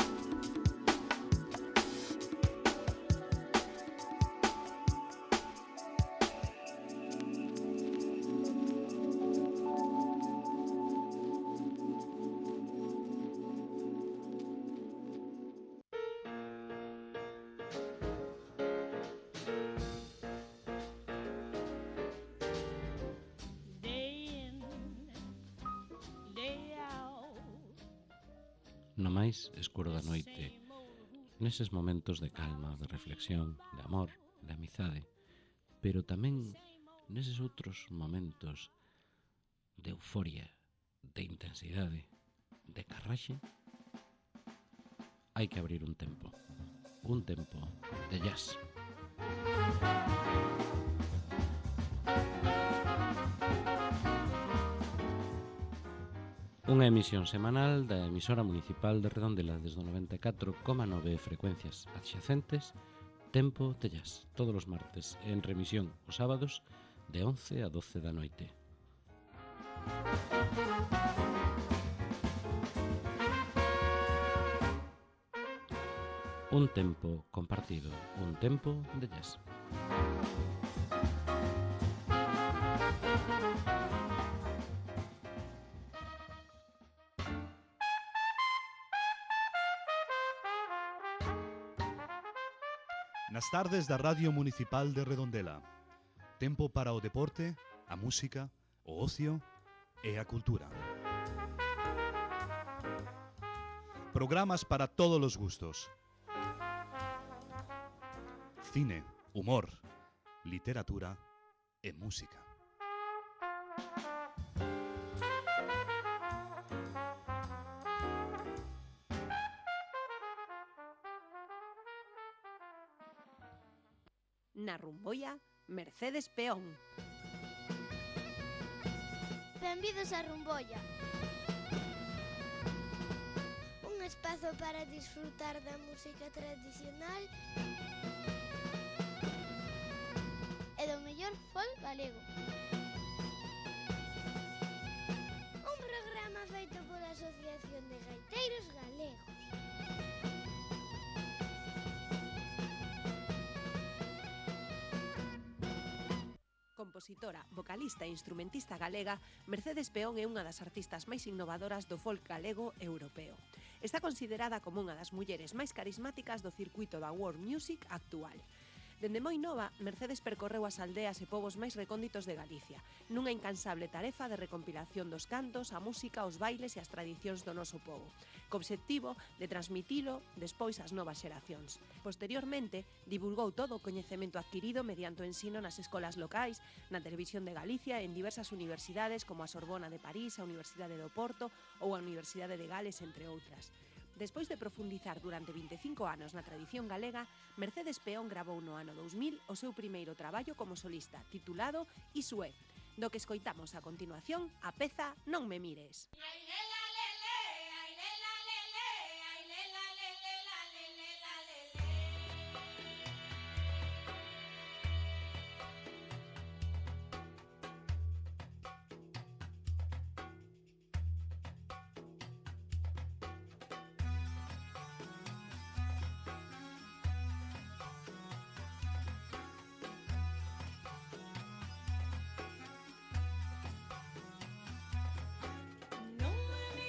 No máis escuro da noite, neses momentos de calma, de reflexión, de amor, de amizade, pero tamén neses outros momentos de euforia, de intensidade, de carraxe, hai que abrir un tempo, un tempo de jazz. Unha emisión semanal da emisora municipal de Redondela desde o noventa e catro coma nove frecuencias adxacentes, Tempo de Jazz, todos os martes, en remisión os sábados de once a doce da noite. Un tempo compartido, un tempo de jazz. Nas tardes da Radio Municipal de Redondela. Tempo para o deporte, a música, o ocio e a cultura. Programas para todos los gustos. Cine, humor, literatura e música. Na Rumboia, Mercedes Peón. Benvidos a Rumboia. Un espazo para disfrutar da música tradicional e do mellor folk galego. Un programa feito pola Asociación de Gaiteiros Galegos. Compositora, vocalista e instrumentista galega, Mercedes Peón é unha das artistas máis innovadoras do folk galego e europeo. Está considerada como unha das mulleres máis carismáticas do circuito da world music actual. Dende moi nova, Mercedes percorreu as aldeas e povos máis recónditos de Galicia, nunha incansable tarefa de recompilación dos cantos, a música, os bailes e as tradicións do noso povo, co obxectivo de transmitilo despois ás novas xeracións. Posteriormente, divulgou todo o coñecemento adquirido mediante o ensino nas escolas locais, na Televisión de Galicia e en diversas universidades como a Sorbona de París, a Universidade do Porto ou a Universidade de Gales, entre outras. Despois de profundizar durante vinte e cinco anos na tradición galega, Mercedes Peón gravou no ano dous mil o seu primeiro traballo como solista, titulado Isué, do que escoitamos a continuación a peza Non me mires. Non me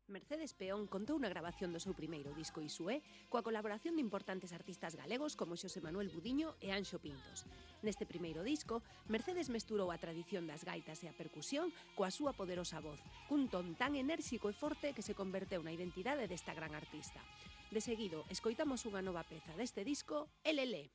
Mercedes Peón contou na grabación do seu primeiro disco Iso é, coa colaboración de importantes artistas galegos como Xosé Manuel Budiño e Anxo Pintos. Neste primeiro disco, Mercedes mesturou a tradición das gaitas e a percusión coa súa poderosa voz, cun ton tan enérxico e forte que se converteu na identidade desta gran artista. De seguido, escoitamos unha nova peza deste disco, Elelé.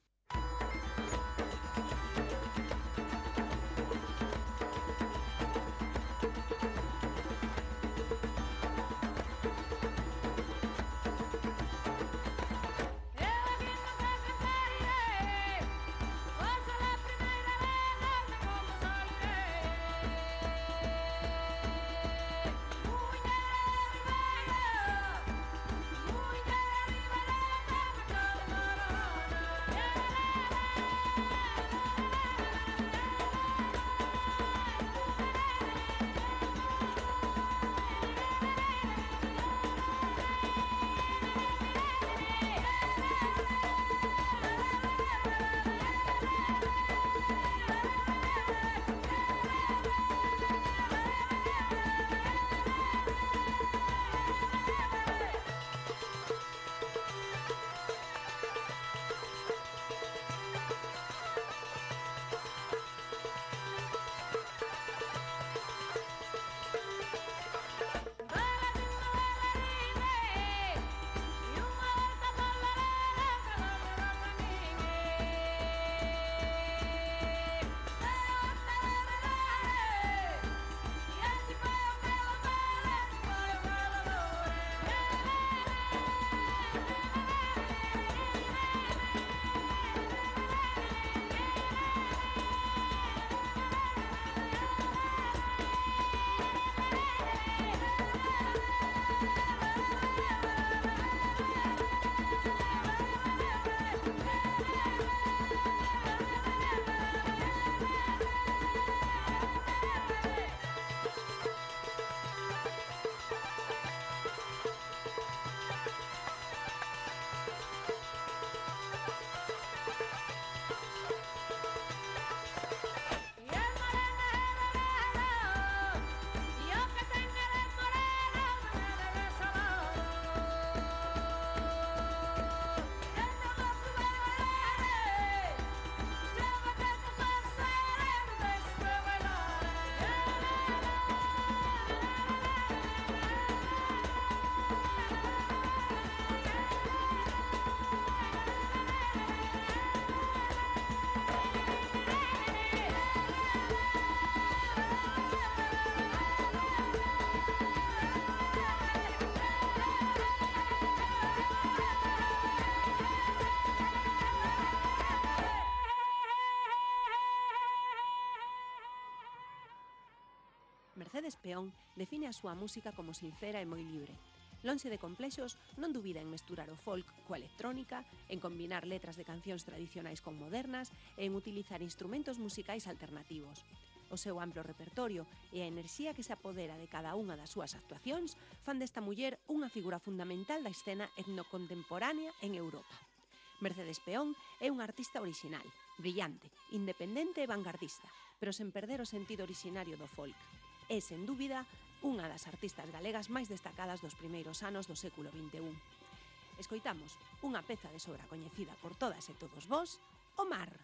Mercedes Peón define a súa música como sincera e moi libre. Lonxe de complexos, non dubida en mesturar o folk coa electrónica, en combinar letras de cancións tradicionais con modernas e en utilizar instrumentos musicais alternativos. O seu amplo repertorio e a enerxía que se apodera de cada unha das súas actuacións fan desta muller unha figura fundamental da escena etnocontemporánea en Europa. Mercedes Peón é unha artista orixinal, brillante, independente e vanguardista, pero sen perder o sentido orixinario do folk. É, sen dúbida, unha das artistas galegas máis destacadas dos primeiros anos do século vinte e un. Escoitamos unha peza de sobra coñecida por todas e todos vós, O Mar.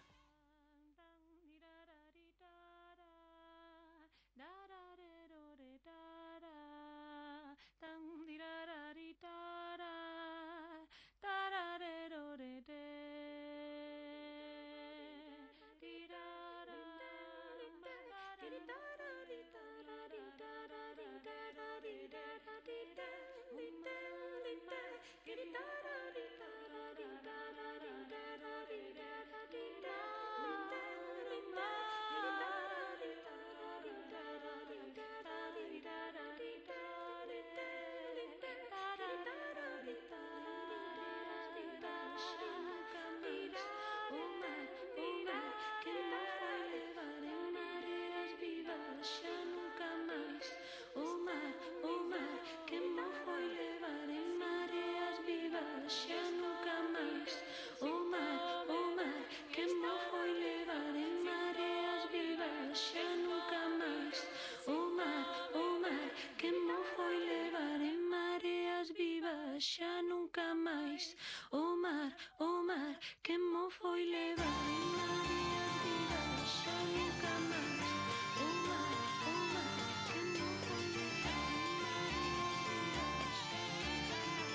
Di da da di da da di da da di da da di da da di da. xa nunca máis. O mar, o mar, que mo foi levar en mareas vivas, xa nunca máis. O mar, o mar, que mo foi levar en mareas vivas.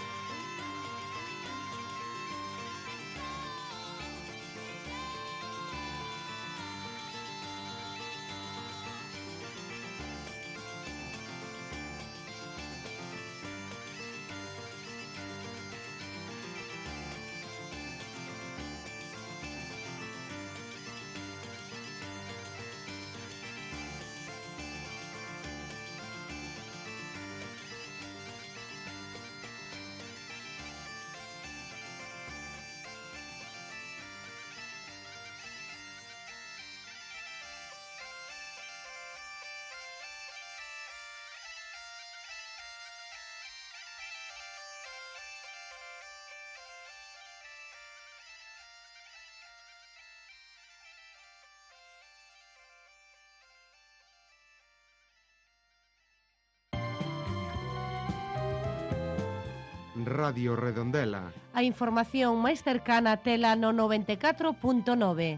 Radio Redondela. A información máis cercana tela no noventa e catro punto nove.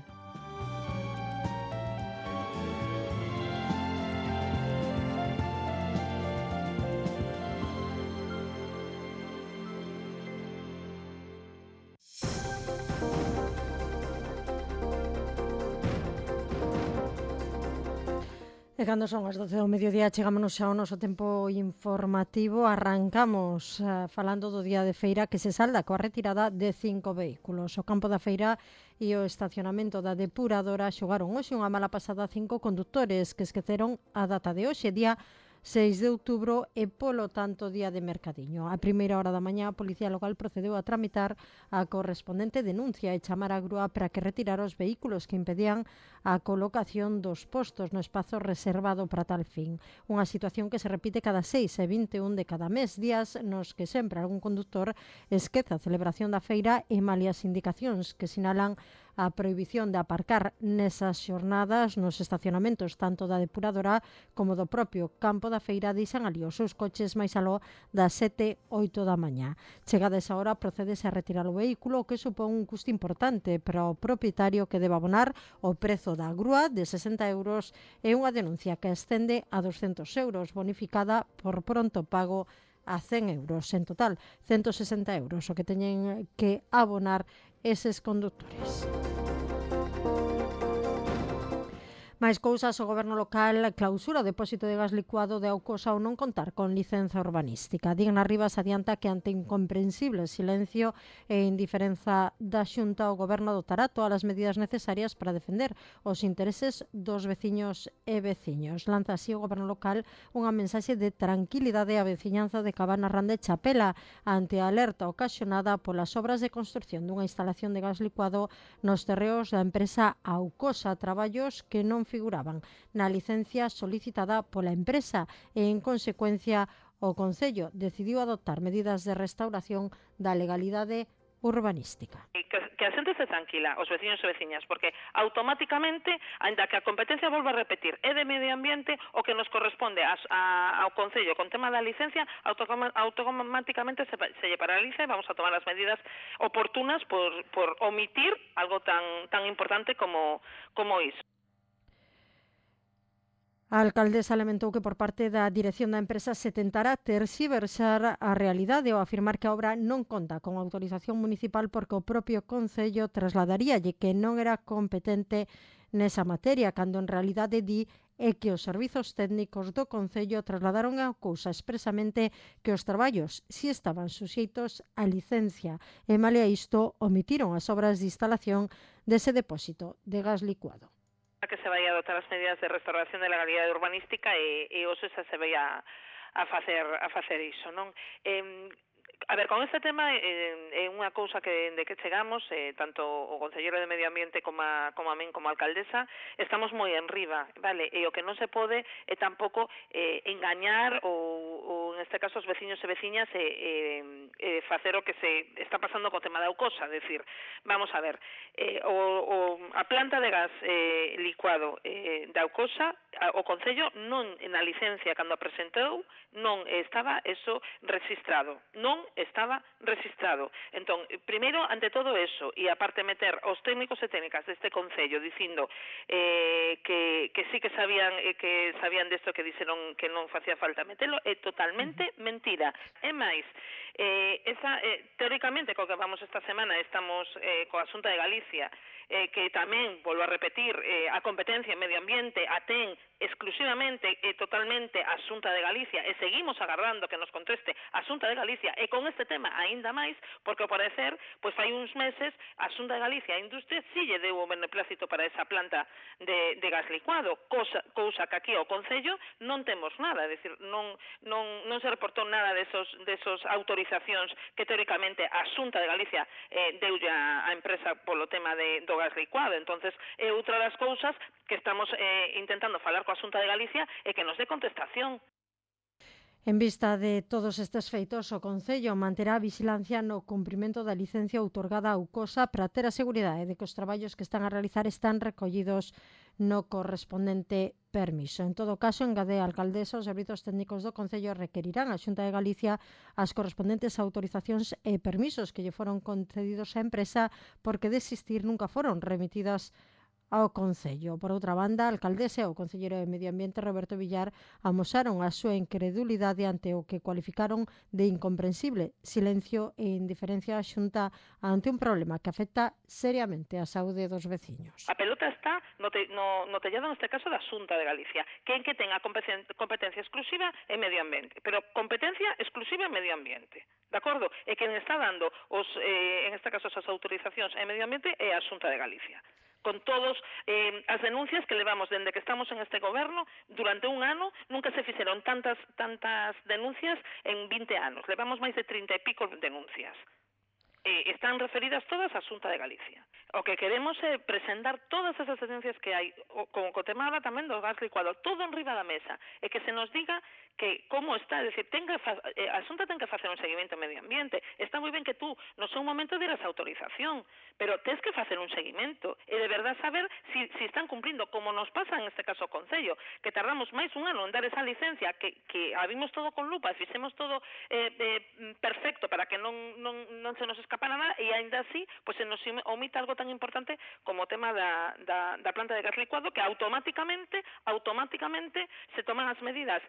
E cando son as doce do mediodía chegámonos xa ao noso tempo informativo. Arrancamos uh, falando do día de feira que se salda coa retirada de cinco vehículos. O campo da feira e o estacionamento da depuradora xogaron hoxe unha mala pasada a cinco condutores que esqueceron a data de hoxe, día seis de outubro, e polo tanto día de mercadiño. A primeira hora da mañá a Policía Local procedeu a tramitar a correspondente denuncia e chamar a grúa para que retirara os vehículos que impedían a colocación dos postos no espazo reservado para tal fin. Unha situación que se repite cada seis e vinte e un de cada mes, días nos que sempre algún conductor esquece a celebración da feira e malias indicacións que sinalan a prohibición de aparcar nesas xornadas nos estacionamentos tanto da depuradora como do propio campo da feira deixan ali os seus coches máis aló das sete, oito da mañá. Chegada esa hora procédese a retirar o vehículo, o que supón un custo importante para o propietario que debe abonar o prezo da grúa de sesenta euros e unha denuncia que ascende a doscentos euros, bonificada por pronto pago a cen euros. En total, ciento sesenta euros o que teñen que abonar eses condutores. Máis cousas, o goberno local clausura o depósito de gas licuado de Aucosa ao non contar con licenza urbanística. Digna Rivas adianta que ante incomprensible silencio e indiferenza da Xunta, o goberno adotará todas as medidas necesarias para defender os intereses dos veciños e veciños. Lanza así o goberno local unha mensaxe de tranquilidade á veciñanza de Cabana Rande Chapela ante a alerta ocasionada polas obras de construción dunha instalación de gas licuado nos terreos da empresa Aucosa, traballos que non figuraban na licencia solicitada pola empresa e, en consecuencia, o Concello decidiu adoptar medidas de restauración da legalidade urbanística. Que, que a xente se tranquila, os veciños e veciñas, porque automáticamente, ainda que a competencia volva a repetir, é de medio ambiente o que nos corresponde a, a, ao Concello con tema da licencia, automáticamente se, se lle paraliza e vamos a tomar as medidas oportunas por, por omitir algo tan, tan importante como, como iso. A alcaldesa lamentou que por parte da dirección da empresa se tentará terxiversar a realidade ao afirmar que a obra non conta con autorización municipal porque o propio Concello trasladaríalle que non era competente nesa materia, cando en realidade di é que os servizos técnicos do Concello trasladaron a cousa expresamente que os traballos si estaban suxeitos a licencia e malia isto omitiron as obras de instalación dese depósito de gas licuado. Que se vai a adoptar as medidas de restauración de legalidade urbanística e, e hoxe xa se vai a, a facer a facer iso, non? Eh, a ver, con este tema eh, é unha cousa que de que chegamos, eh, tanto o Concelleiro de Medio Ambiente como a, como a min como a alcaldesa, estamos moi en riba, vale? E o que non se pode é tampouco eh, engañar ou, ou en este caso os veciños e veciñas e eh, eh, facer o que se está pasando co tema da Aucosa, decir, vamos a ver, eh, o, o, a planta de gas eh, licuado eh, da Aucosa o Concello non na licencia cando a presentou non estaba eso registrado, non estaba registrado. Entón, primeiro, ante todo eso, e aparte meter os técnicos e técnicas deste Concello dicindo eh, que, que sí que sabían eh, que sabían desto que dixeron que non facía falta metelo, é totalmente mentira. É máis, eh, esa, eh, teóricamente, co que vamos esta semana, estamos eh, coa Xunta de Galicia, eh, que tamén, volvo a repetir, eh, a competencia en medio ambiente a ten exclusivamente e totalmente a Xunta de Galicia, e seguimos agardando que nos conteste a Xunta de Galicia, e con este tema aínda máis, porque ao parecer, pois fai uns meses, a Xunta de Galicia a Industria si lle deu o beneplácito para esa planta de, de gas licuado, cousa, cousa que aquí ao Concello non temos nada, é dicir, non, non, non se reportou nada desos, desos autorizacións que teóricamente a Xunta de Galicia eh, deulle a, a empresa polo tema de, do gas licuado. Entonces, é outra das cousas que estamos eh, intentando falar coa Xunta de Galicia e que nos dé contestación. En vista de todos estes feitos, o Concello manterá a vigilancia no cumprimento da licencia outorgada a Ucosa para ter a seguridade de que os traballos que están a realizar están recollidos no correspondente permiso. En todo caso, engade a alcaldesa, os servizos técnicos do Concello requerirán á Xunta de Galicia as correspondentes autorizacións e permisos que lle foron concedidos á empresa porque de existir nunca foron remitidas ao Concello. Por outra banda, a alcaldesa e o concelleiro de Medio Ambiente, Roberto Villar, amosaron a súa incredulidade ante o que cualificaron de incomprensible silencio e indiferencia á Xunta ante un problema que afecta seriamente a saúde dos veciños. A pelota está no, te, no, no tellado, neste caso, da Xunta de Galicia, quen que ten a competencia, competencia exclusiva en medio ambiente, pero competencia exclusiva en medio ambiente, de acordo? E quen está dando, os, eh, en este caso, as autorizacións en medio ambiente é a Xunta de Galicia, con todos eh, as denuncias que levamos dende que estamos en este goberno durante un ano. Nunca se fixeron tantas tantas denuncias en vinte anos. Levamos máis de trinta e pico denuncias. Eh, están referidas todas á Xunta de Galicia. O que queremos é presentar todas esas denuncias que hai, con o tema tamén do gas licuado, todo en riba da mesa, e que se nos diga que como está, é dicir, ten que fa, eh, a Xunta ten que facer un seguimento medio ambiente. Está moi ben que tú, no seu momento, deras autorización, pero tens que facer un seguimento, e de verdad saber si, si están cumplindo, como nos pasa en este caso o Concello, que tardamos máis un ano en dar esa licencia, que, que abrimos todo con lupa, e fixemos todo eh, eh, perfecto para que non, non, non se nos escapara nada, e ainda así, pois se nos omite algo tan importante como o tema da, da, da planta de gas licuado, que automáticamente, automáticamente se toman as medidas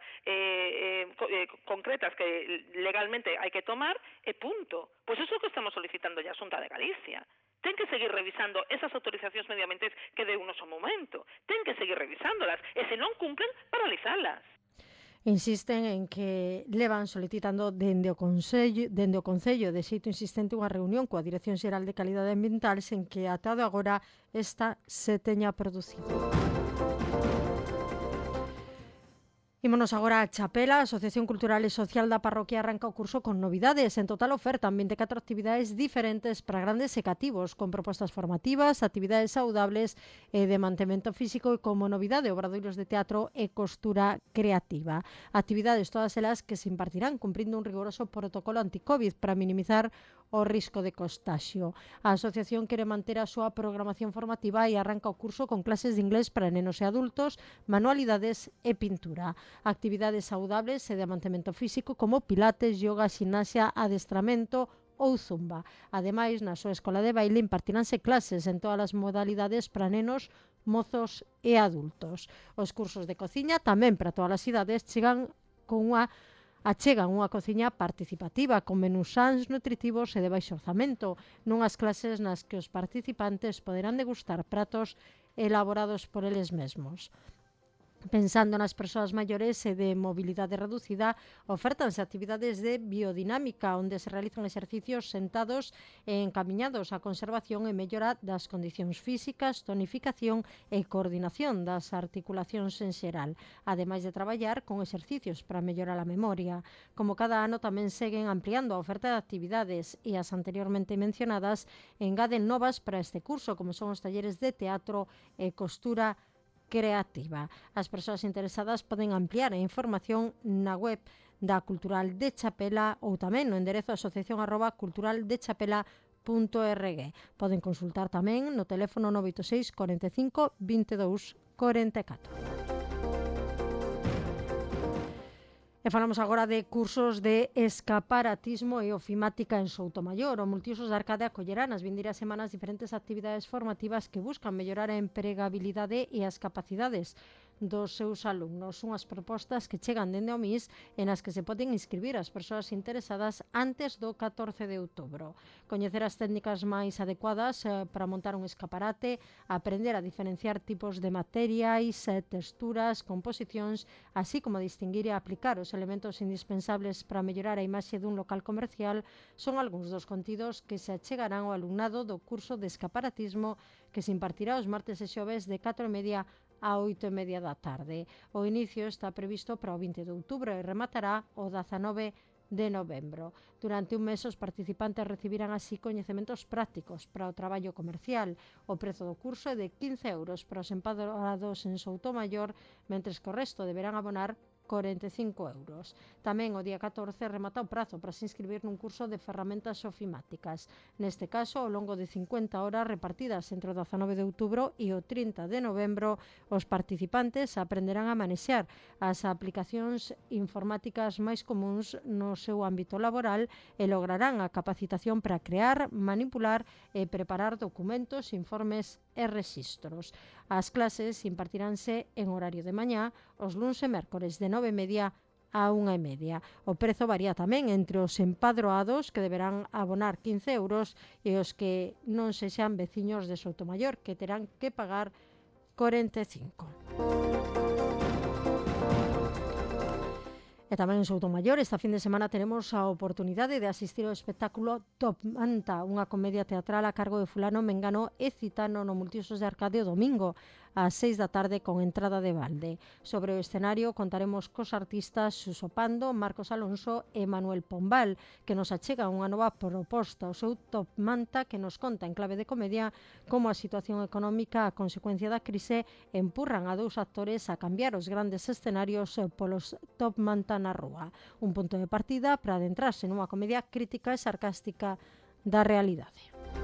eh, eh, concretas que legalmente hai que tomar, e punto. Pois eso é o que estamos solicitando ya a Xunta de Galicia. Ten que seguir revisando esas autorizacións medioambientales que deu no seu momento. Ten que seguir revisándolas, e se non cumplen, paralizalas. Insisten en que levan solicitando dende o Concello, dende o Concello de xeito insistente unha reunión coa Dirección Xeral de Calidade Ambiental sen que ata agora esta se teña producido. Ímonos agora a Chapela. A Asociación Cultural e Social da Parroquia arranca o curso con novidades. En total ofertan vinte e catro actividades diferentes para grandes e cativos, con propostas formativas, actividades saudables e de mantemento físico, e como novidade obradoiros de teatro e costura creativa. Actividades todas elas que se impartirán cumprindo un rigoroso protocolo anti-COVID para minimizar o risco de contaxio. A asociación quere manter a súa programación formativa e arranca o curso con clases de inglés para nenos e adultos, manualidades e pintura. Actividades saudables e de mantemento físico como pilates, yoga, ximnasia, adestramento ou zumba. Ademais, na súa escola de baile impartiránse clases en todas as modalidades para nenos, mozos e adultos. Os cursos de cociña, tamén para todas as idades, chegan con unha achegan unha cociña participativa con menús sans, nutritivos e de baixo orzamento, nunhas clases nas que os participantes poderán degustar pratos elaborados por eles mesmos. Pensando nas persoas maiores e de mobilidade reducida, ofértanse actividades de biodinámica onde se realizan exercicios sentados e encamiñados á conservación e mellora das condicións físicas, tonificación e coordinación das articulacións en xeral, ademais de traballar con exercicios para mellorar a memoria. Como cada ano, tamén seguen ampliando a oferta de actividades e as anteriormente mencionadas engaden novas para este curso, como son os talleres de teatro e costura creativa. As persoas interesadas poden ampliar a información na web da Cultural de Chapela ou tamén no enderezo asociación arroba culturaldechapela punto org. Poden consultar tamén no teléfono nove oito seis, cuarenta e cinco, veintidós, cuarenta e catro. E falamos agora de cursos de escaparatismo e ofimática en Soutomaior. O Multiusos de Arcade acollerá nas vindeiras semanas diferentes actividades formativas que buscan mellorar a empregabilidade e as capacidades dos seus alumnos. Unhas propostas que chegan dende o M I S e nas que se poden inscribir as persoas interesadas antes do catorce de outubro. Coñecer as técnicas máis adecuadas eh, para montar un escaparate, aprender a diferenciar tipos de materiais, eh, texturas, composicións, así como distinguir e aplicar os elementos indispensables para mellorar a imaxe dun local comercial, son algúns dos contidos que se achegarán ao alumnado do curso de escaparatismo que se impartirá os martes e xoves de catro e media a oito e media da tarde. O inicio está previsto para o vinte de outubro e rematará o dezanove de novembro. Durante un mes os participantes recibirán así coñecementos prácticos para o traballo comercial. O prezo do curso é de quince euros para os empadroados en Soutomaior, mentres que o resto deberán abonar corenta e cinco euros. Tamén o día catorce remata o prazo para se inscribir nun curso de ferramentas ofimáticas. Neste caso, ao longo de cincuenta horas repartidas entre o dezanove de outubro e o trinta de novembro, os participantes aprenderán a manexar as aplicacións informáticas máis comuns no seu ámbito laboral e lograrán a capacitación para crear, manipular e preparar documentos, informes e rexistros. As clases impartiránse en horario de mañá, os luns e mércores de nove e media a unha e media. O prezo varía tamén entre os empadroados, que deberán abonar quince euros, e os que non sexan veciños de Soutomaior, que terán que pagar corenta e cinco. E tamén en Soutomaior, esta fin de semana teremos a oportunidade de asistir ao espectáculo Top Manta, unha comedia teatral a cargo de fulano, mengano e citano no Multiusos de Arcade o domingo ás seis da tarde con entrada de balde. Sobre o escenario contaremos cos artistas Suso Pando, Marcos Alonso e Manuel Pombal, que nos achega unha nova proposta, o seu Top Manta, que nos conta en clave de comedia como a situación económica a consecuencia da crise empurran a dous actores a cambiar os grandes escenarios polos Top Manta na rúa. Un punto de partida para adentrarse nunha comedia crítica e sarcástica da realidade.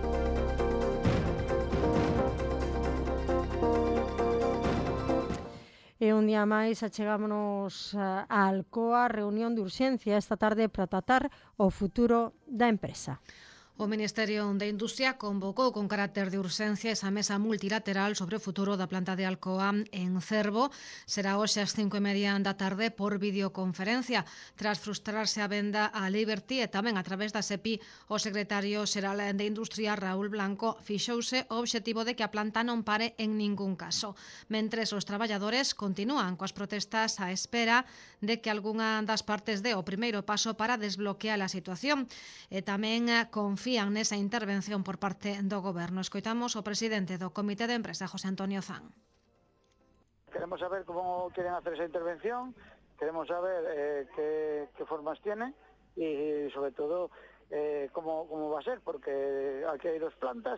E un día máis achegámonos á Alcoa, reunión de urxencia esta tarde para tratar o futuro da empresa. O Ministerio de Industria convocou con carácter de urxencia esa mesa multilateral sobre o futuro da planta de Alcoa en Cervo. Será hoxe ás cinco e media da tarde por videoconferencia. Tras frustrarse a venda a Liberty e tamén a través da SEPI, o secretario xeral de Industria, Raúl Blanco, fixouse o obxectivo de que a planta non pare en ningún caso. Mentres os traballadores continúan coas protestas á espera de que algunha das partes dé o primeiro paso para desbloquear a situación. E tamén confirma confían nesa intervención por parte do Goberno. Escoitamos o presidente do Comité de Empresa, José Antonio Zan. Queremos saber cómo quieren hacer esa intervención, queremos saber eh, qué, qué formas tiene y sobre todo eh, cómo, cómo va a ser, porque aquí hay dos plantas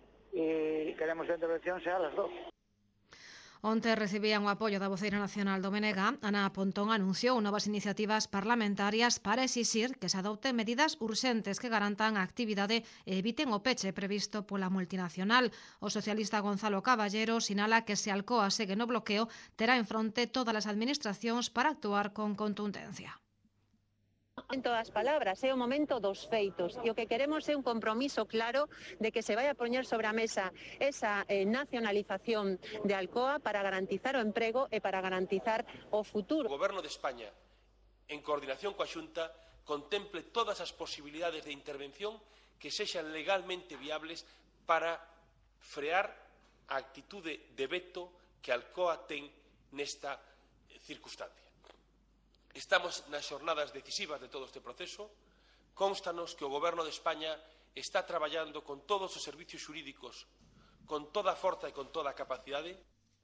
y queremos que la intervención sea a las dos. Onte recibían o apoio da voceira nacional do B N G. Ana Pontón anunciou novas iniciativas parlamentarias para exixir que se adopten medidas urxentes que garantan a actividade e eviten o peche previsto pola multinacional. O socialista Gonzalo Caballero sinala que se Alcoa segue no bloqueo, terá en fronte todas as administracións para actuar con contundencia. Momento das palabras, é o momento dos feitos e o que queremos é un compromiso claro de que se vai a poñer sobre a mesa esa eh, nacionalización de Alcoa para garantizar o emprego e para garantizar o futuro. O Goberno de España, en coordinación coa Xunta, contemple todas as posibilidades de intervención que sexan legalmente viables para frear a actitude de veto que Alcoa ten nesta circunstancia. Estamos nas xornadas decisivas de todo este proceso. Cónstanos que o Goberno de España está traballando con todos os servicios xurídicos, con toda a forza e con toda a capacidade.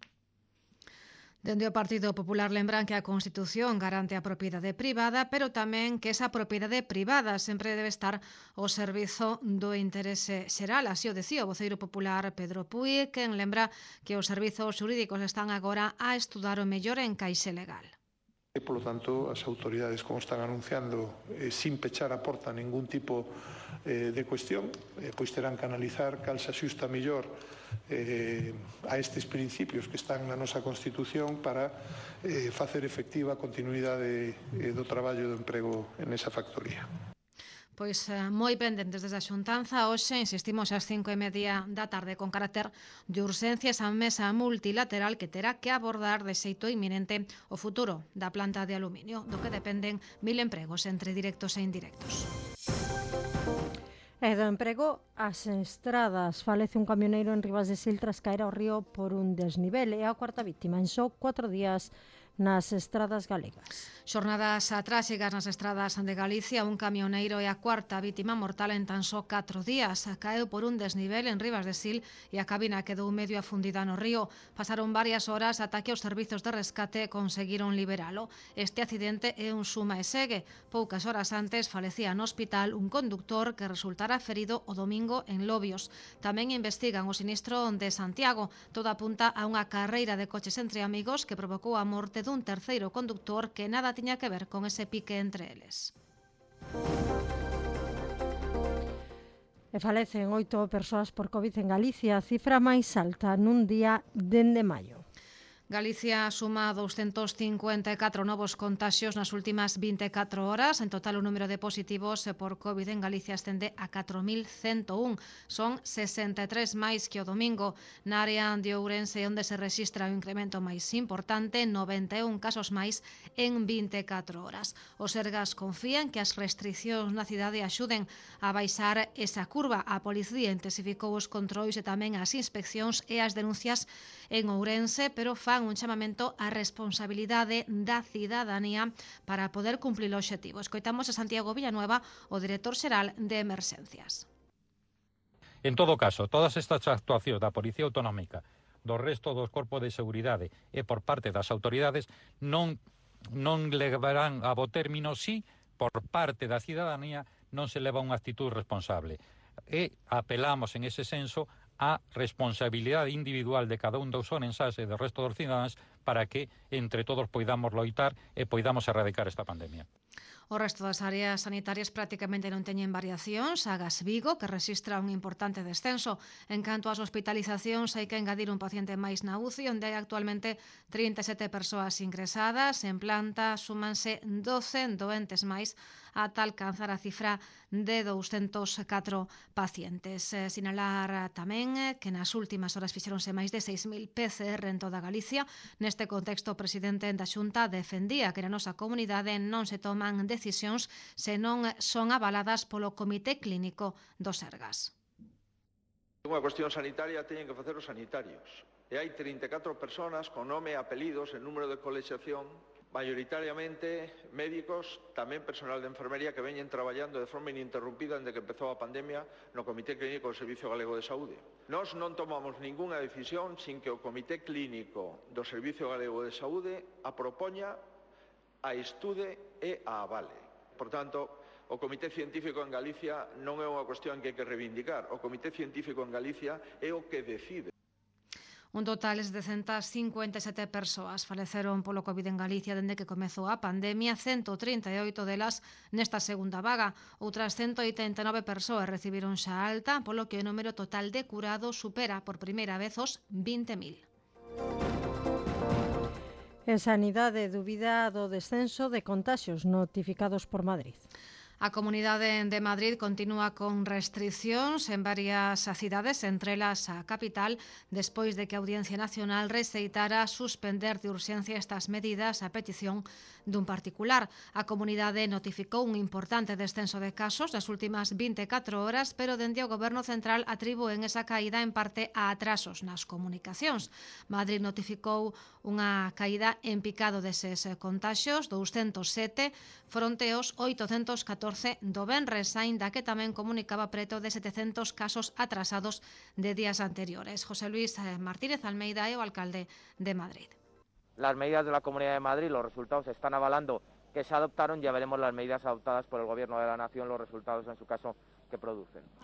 Dende o Partido Popular lembran que a Constitución garante a propiedade privada, pero tamén que esa propiedade privada sempre debe estar ao servizo do interese xeral. Así o decía o voceiro popular Pedro Puy, quen lembra que os servizos xurídicos están agora a estudar o mellor encaixe legal. E, polo tanto, as autoridades, como están anunciando, eh, sin pechar a porta ningún tipo eh, de cuestión, eh, pois terán que analizar cal se axusta mellor eh, a estes principios que están na nosa Constitución para eh, facer efectiva a continuidade eh, do traballo do emprego en esa factoría. Pois eh, moi pendentes desde a xuntanza, hoxe insistimos ás cinco e media da tarde con carácter de urxencia esa mesa multilateral que terá que abordar de xeito inminente o futuro da planta de aluminio, do que dependen mil empregos entre directos e indirectos. E do emprego, as estradas. Falece un camioneiro en Ribas de Sil tras caer ao río por un desnivel. É a cuarta víctima en só cuatro días nas estradas galegas. Xornadas tráxicas nas estradas de Galicia, un camioneiro é a cuarta vítima mortal en tan só catro días. Caeu por un desnivel en Ribas de Sil e a cabina quedou medio afundida no río. Pasaron varias horas ata que os servizos de rescate conseguiron liberalo. Este accidente é un suma e segue. Poucas horas antes falecía no hospital un conductor que resultara ferido o domingo en Lobios. Tamén investigan o sinistro de Santiago. Todo apunta a unha carreira de coches entre amigos que provocou a morte dun terceiro conductor que nada tiña que ver con ese pique entre eles. E falecen oito persoas por Covid en Galicia, a cifra máis alta nun día dende maio. Galicia suma doscientos cincuenta e catro novos contaxios nas últimas vinte e catro horas. En total, o número de positivos por Covid en Galicia ascende a catro mil ciento un. Son sesenta e tres máis que o domingo. Na área de Ourense, onde se rexistra o incremento máis importante, noventa e un casos máis en vinte e catro horas. Os sergas confían que as restriccións na cidade axuden a baixar esa curva. A policía intensificou os controis e tamén as inspeccións e as denuncias en Ourense, pero fan un chamamento á responsabilidade da cidadanía para poder cumplir o obxectivo. Escoitamos a Santiago Villanueva, o director xeral de Emerxencias. En todo caso, todas estas actuacións da Policía Autonómica, do resto dos corpos de seguridade e por parte das autoridades non, non levarán a bo término si por parte da cidadanía non se leva unha actitud responsable. E apelamos en ese senso a responsabilidade individual de cada un dos ourensás e do resto dos cidadáns para que entre todos poidamos loitar e poidamos erradicar esta pandemia. O resto das áreas sanitarias prácticamente non teñen variacións. Agás Vigo, que resistra un importante descenso. En canto ás hospitalizacións, hai que engadir un paciente máis na U C I, onde hai actualmente trinta e sete persoas ingresadas. En planta súmanse doce doentes máis ata alcanzar a cifra de douscentos e catro pacientes. Eh, sinalar tamén que nas últimas horas fixeronse máis de seis mil P C R en toda Galicia. Neste contexto, o presidente da Xunta defendía que na nosa comunidade non se toman decisións se non son avaladas polo Comité Clínico do Sergas. Unha cuestión sanitaria teñen que facer os sanitarios. E hai trinta e catro persoas con nome e apelidos en número de colexiación, maioritariamente médicos, tamén personal de enfermería que veñen traballando de forma ininterrumpida desde que empezou a pandemia no Comité Clínico do Servicio Galego de Saúde. Nós non tomamos ningunha decisión sin que o Comité Clínico do Servicio Galego de Saúde a propoña, a estude e a avale. Por tanto, o Comité Científico en Galicia non é unha cuestión que hai que reivindicar. O Comité Científico en Galicia é o que decide. Un total de setecentas cincuenta e sete persoas faleceron polo Covid en Galicia dende que comezou a pandemia, cento trinta e oito delas nesta segunda vaga. Outras cento oitenta e nove persoas recibiron xa alta, polo que o número total de curados supera por primeira vez os vinte mil. En Sanidade dubida do descenso de contaxios notificados por Madrid. A Comunidade de Madrid continúa con restriccións en varias cidades, entre elas a capital, despois de que a Audiencia Nacional receitara suspender de urxencia estas medidas a petición dun particular. A comunidade notificou un importante descenso de casos nas últimas vinte e catro horas, pero dende o Goberno Central atribúen esa caída en parte a atrasos nas comunicacións. Madrid notificou unha caída en picado deses contaxios, douscentos sete, fronte aos oitocentos catorce do venres, aínda que tamén comunicaba preto de setecentos casos atrasados de días anteriores. José Luis Martínez Almeida é o alcalde de Madrid. Las medidas de la Comunidad de Madrid, los resultados están avalando que se adoptaron, ya veremos las medidas adoptadas por el Gobierno de la Nación, los resultados en su caso que producen.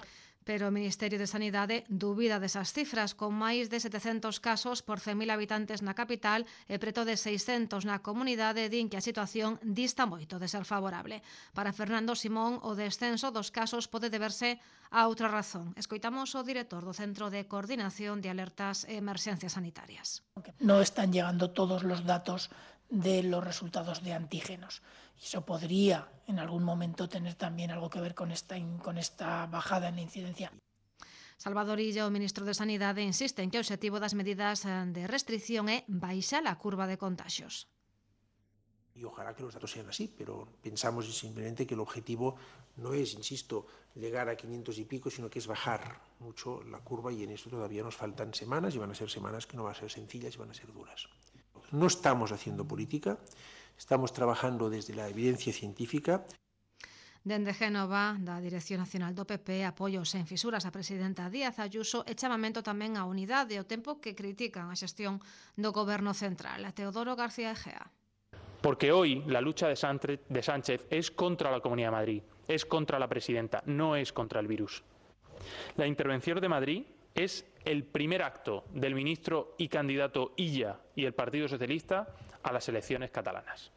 Pero o Ministerio de Sanidade dubida desas cifras, con máis de setecentos casos por cen mil habitantes na capital e preto de seiscentos na comunidade, din que a situación dista moito de ser favorable. Para Fernando Simón, o descenso dos casos pode deberse a outra razón. Escoitamos o director do Centro de Coordinación de Alertas e Emerxencias Sanitarias. No están llegando todos los datos de los resultados de antígenos. Eso podría en algún momento tener también algo que ver con esta, con esta bajada en la incidencia. Salvador Illa, o ministro de Sanidade, insiste en que o obxectivo das medidas de restricción é baixar a curva de contaxios. Y ojalá que los datos sean así, pero pensamos simplemente que el objetivo no es, insisto, llegar a quinientos y pico, sino que es bajar mucho la curva, y en esto todavía nos faltan semanas, y van a ser semanas que no van a ser sencillas y van a ser duras. No estamos haciendo política, estamos trabajando desde la evidencia científica. Dende Génova, da Dirección Nacional do P P, apoios en fisuras a presidenta Díaz Ayuso e chamamento tamén á unidade, ao tempo que critican a xestión do Goberno central. A Teodoro García Egea. Porque hoy la lucha de Sánchez es contra la Comunidad de Madrid, es contra la presidenta, no es contra el virus. La intervención de Madrid es el primer acto del ministro y candidato Illa y el Partido Socialista a las elecciones catalanas.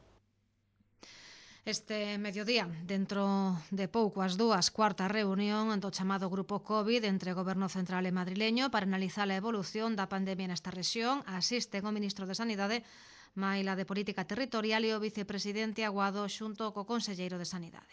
Este mediodía, dentro de pouco as dúas, cuarta reunión do chamado Grupo COVID entre Goberno Central e Madrileño para analizar a evolución da pandemia nesta rexión. Asisten o ministro de Sanidade, Maila de Política Territorial e o vicepresidente Aguado xunto co conselleiro de Sanidade.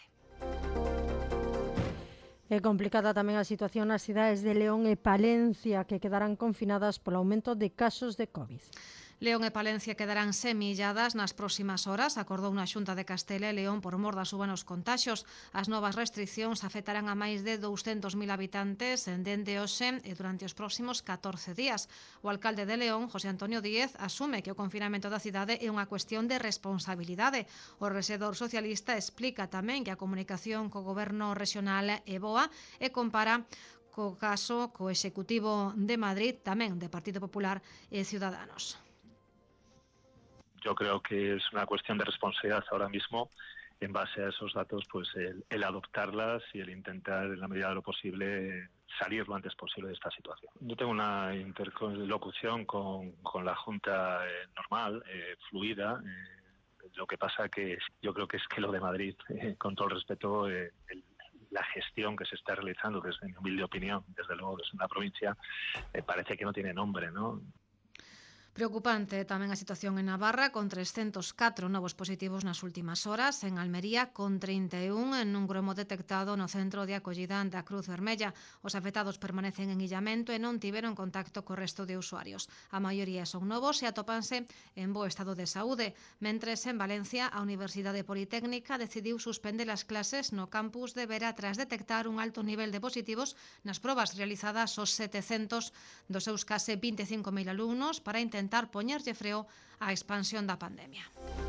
É complicada tamén a situación nas cidades de León e Palencia, que quedarán confinadas polo aumento de casos de COVID. León e Palencia quedarán semilladas nas próximas horas, acordou unha xunta de Castela e León por mor da suba nos contaxios. As novas restriccións afectarán a máis de douscentos mil habitantes dende hoxe e durante os próximos catorce días. O alcalde de León, José Antonio Díez, asume que o confinamento da cidade é unha cuestión de responsabilidade. O rexedor socialista explica tamén que a comunicación co goberno rexional é boa e compara co caso co Executivo de Madrid, tamén de Partido Popular e Ciudadanos. Yo creo que es una cuestión de responsabilidad ahora mismo, en base a esos datos, pues el, el adoptarlas y el intentar, en la medida de lo posible, salir lo antes posible de esta situación. Yo tengo una interlocución con, con la Junta eh, normal, eh, fluida. Eh, lo que pasa que yo creo que es que lo de Madrid, eh, con todo el respeto, eh, el, la gestión que se está realizando, desde mi humilde opinión, desde luego desde una provincia, eh, parece que no tiene nombre, ¿no? Preocupante tamén a situación en Navarra, con trescentos catro novos positivos nas últimas horas. En Almería, con trinta e un en un gromo detectado no centro de acollida da Cruz Vermella. Os afectados permanecen en illamento e non tiveron contacto co resto de usuarios. A maioría son novos e atópanse en bo estado de saúde. Mentres, en Valencia, a Universidade Politécnica decidiu suspender as clases no campus de Vera tras detectar un alto nivel de positivos nas probas realizadas aos setecentos dos seus case vinte e cinco mil alumnos para intentar poñerlle freo á expansión da pandemia.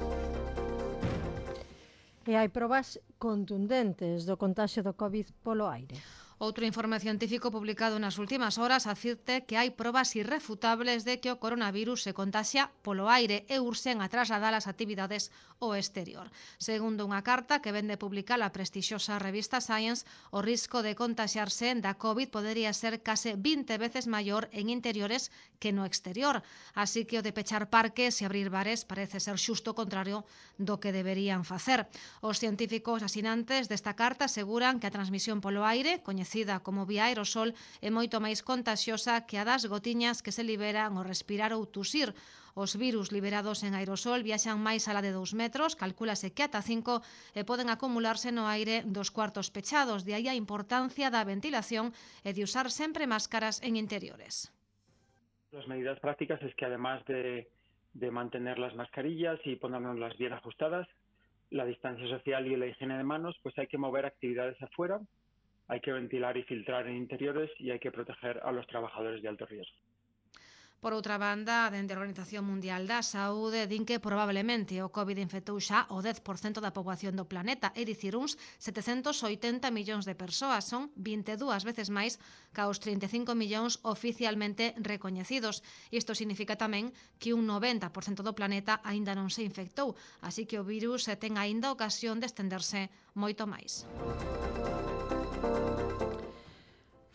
E hai probas contundentes do contaxio do COVID polo aire. Outro informe científico publicado nas últimas horas advirte que hai probas irrefutables de que o coronavirus se contaxia polo aire e urxen a trasladar as actividades ao exterior. Segundo unha carta que vende publicar a prestixiosa revista Science, o risco de contaxiarse da COVID podería ser case vinte veces maior en interiores que no exterior. Así que o de pechar parques e abrir bares parece ser xusto o contrario do que deberían facer. Os científicos asinantes desta carta aseguran que a transmisión polo aire, coñecida como vía aerosol, é moito máis contaxiosa que a das gotiñas que se liberan ao respirar ou tusir. Os virus liberados en aerosol viaxan máis alá de dous metros, calcúlase que ata cinco, e poden acumularse no aire dos cuartos pechados. De aí a importancia da ventilación e de usar sempre máscaras en interiores. Las medidas prácticas es que además de, de mantener las mascarillas y ponerlas bien ajustadas, la distancia social y la higiene de manos, pues hay que mover actividades afuera, hay que ventilar y filtrar en interiores y hay que proteger a los trabajadores de alto riesgo. Por outra banda, dende a Organización Mundial da Saúde din que probablemente o COVID infectou xa o dez por cento da poboación do planeta, é dicir, uns setecentos oitenta millóns de persoas. Son vinte e dúas veces máis que aos trinta e cinco millóns oficialmente recoñecidos. Isto significa tamén que un noventa por cento do planeta aínda non se infectou, así que o virus ten aínda ocasión de estenderse moito máis.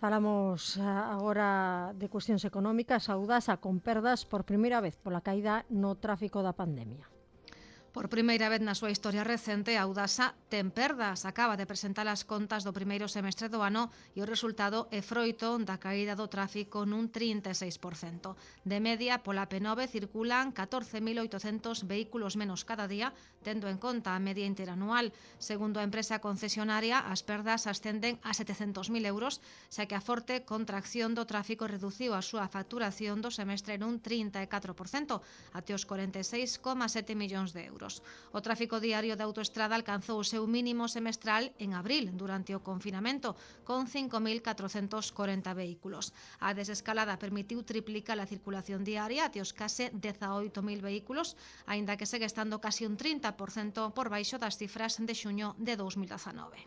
Falamos agora de cuestións económicas. Audasa con perdas por primeira vez pola caída no tráfico da pandemia. Por primeira vez na súa historia recente, a Audasa ten perdas. Acaba de presentar as contas do primeiro semestre do ano e o resultado é froito da caída do tráfico nun trinta e seis por cento. De media, pola P nove circulan catorce mil oitocentos vehículos menos cada día, tendo en conta a media interanual. Segundo a empresa concesionaria, as perdas ascenden a setecentos mil euros, xa que a forte contracción do tráfico reduciu a súa facturación do semestre nun trinta e catro por cento, até os corenta e seis coma sete millóns de euros. O tráfico diario da autoestrada alcanzou o seu mínimo semestral en abril, durante o confinamento, con cinco mil catrocentos corenta vehículos. A desescalada permitiu triplicar a circulación diaria até os case dezaoito mil vehículos, aínda que segue estando casi un trinta por cento por baixo das cifras de xuño de dous mil dezanove.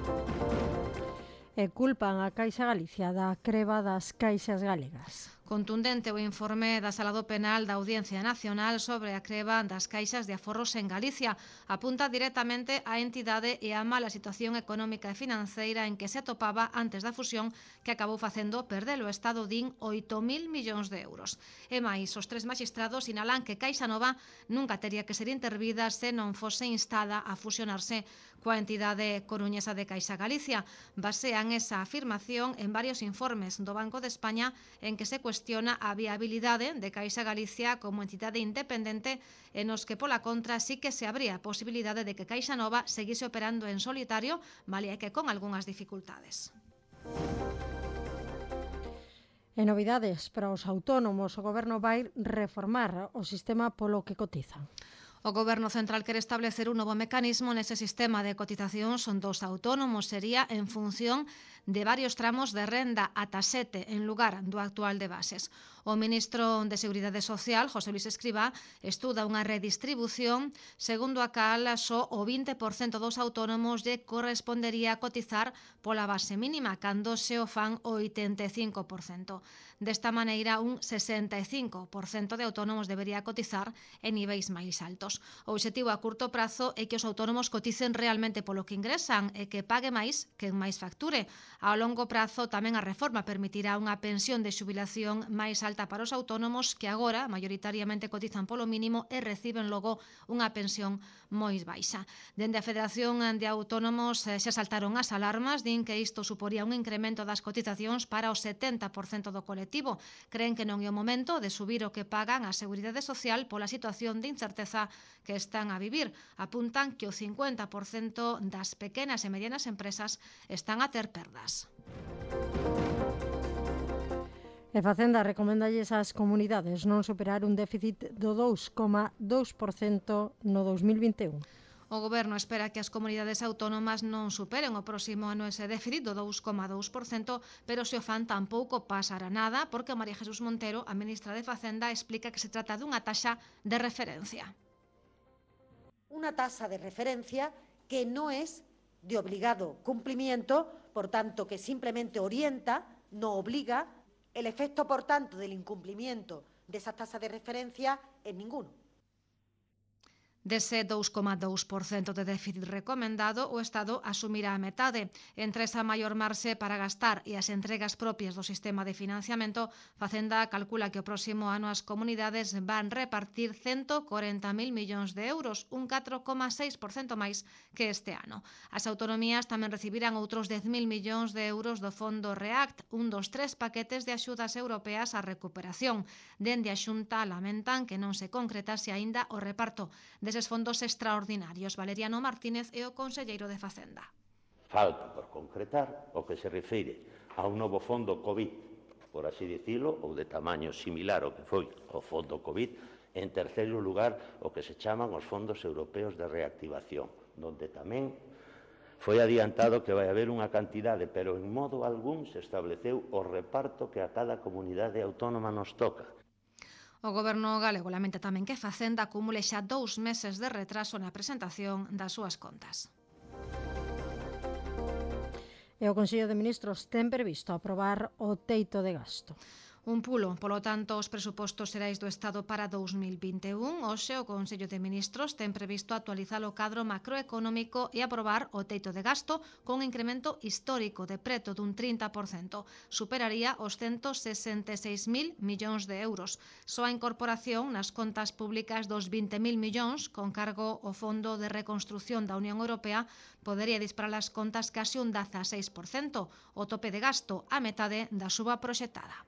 E culpan a Caixa Galicia da creba das caixas galegas. Contundente o informe da Sala do Penal da Audiencia Nacional sobre a creba das caixas de aforros en Galicia. Apunta directamente á entidade e á mala situación económica e financeira en que se atopaba antes da fusión, que acabou facendo perder o Estado din oito mil millóns de euros. E máis, os tres maxistrados sinalan que Caixa Nova nunca tería que ser intervida se non fose instada a fusionarse coa entidade coruñesa de Caixa Galicia. Basean esa afirmación en varios informes do Banco de España en que se cuestiona a viabilidade de Caixa Galicia como entidade independente, e nos que pola contra sí que se abría a posibilidade de que Caixa Nova seguise operando en solitario, vale que con algunhas dificultades. E novidades para os autónomos. O Goberno vai reformar o sistema polo que cotizan. O Goberno Central quere establecer un novo mecanismo nese sistema de cotizacións dos autónomos. Sería en función de varios tramos de renda, ata sete, en lugar do actual de bases. O ministro de Seguridade Social, José Luis Escrivá, estuda unha redistribución segundo a cal só o vinte por cento dos autónomos lle correspondería cotizar pola base mínima, cando se o fan o oitenta e cinco por cento. Desta maneira, un sesenta e cinco por cento de autónomos debería cotizar en niveis máis altos. O obxectivo a curto prazo é que os autónomos coticen realmente polo que ingresan e que pague máis quen máis facture. Ao longo prazo, tamén a reforma permitirá unha pensión de xubilación máis alta para os autónomos que agora maioritariamente cotizan polo mínimo e reciben logo unha pensión moi baixa. Dende a Federación de Autónomos xa saltaron as alarmas, din que isto suporía un incremento das cotizacións para o setenta por cento do colectivo. Creen que non é o momento de subir o que pagan a Seguridade Social pola situación de incerteza que están a vivir. Apuntan que o cincuenta por cento das pequenas e medianas empresas están a ter perdas. E Facenda recomendalles ás comunidades non superar un déficit do dous coma dous por cento no dous mil vinte e un. O Goberno espera que as comunidades autónomas non superen o próximo ano ese déficit do dous coma dous por cento, pero se o fan tampouco pasará nada, porque María Jesús Montero, a ministra de Facenda, explica que se trata dunha taxa de referencia. Una tasa de referencia que no es de obligado cumplimiento, por tanto que simplemente orienta, no obliga. El efecto, por tanto, del incumplimiento de esa tasa de referencia es ninguno. Dese dous coma dous por cento de déficit recomendado, o Estado asumirá a metade. Entre esa maior marxe para gastar e as entregas propias do sistema de financiamento, Facenda calcula que o próximo ano as comunidades van repartir ciento corenta mil millóns de euros, un catro coma seis por cento máis que este ano. As autonomías tamén recibirán outros dez mil millóns de euros do Fondo REACT, un dos tres paquetes de axudas europeas á recuperación. Dende a Xunta lamentan que non se concretase aínda o reparto deses fondos extraordinarios. Valeriano Martínez é o conselleiro de Facenda. Falta por concretar o que se refire a un novo fondo COVID, por así dicilo, ou de tamaño similar ao que foi o fondo COVID. En terceiro lugar, o que se chaman os fondos europeos de reactivación, donde tamén foi adiantado que vai haber unha cantidade, pero en modo algún se estableceu o reparto que a cada comunidade autónoma nos toca. O Goberno galego lamenta tamén que Facenda acumule xa dous meses de retraso na presentación das súas contas. E o Consello de Ministros ten previsto aprobar o teito de gasto. Un pulo, polo tanto, os presupostos xerais do Estado para dous mil vinte e un. Hoxe o Consello de Ministros ten previsto actualizar o cadro macroeconómico e aprobar o teito de gasto con un incremento histórico de preto dun trinta por cento. Superaría os ciento sesenta e seis mil millóns de euros. Só a incorporación nas contas públicas dos vinte mil millóns con cargo ao Fondo de Reconstrucción da Unión Europea podería disparar as contas case un dezaseis por cento, o tope de gasto a metade da suba proxectada.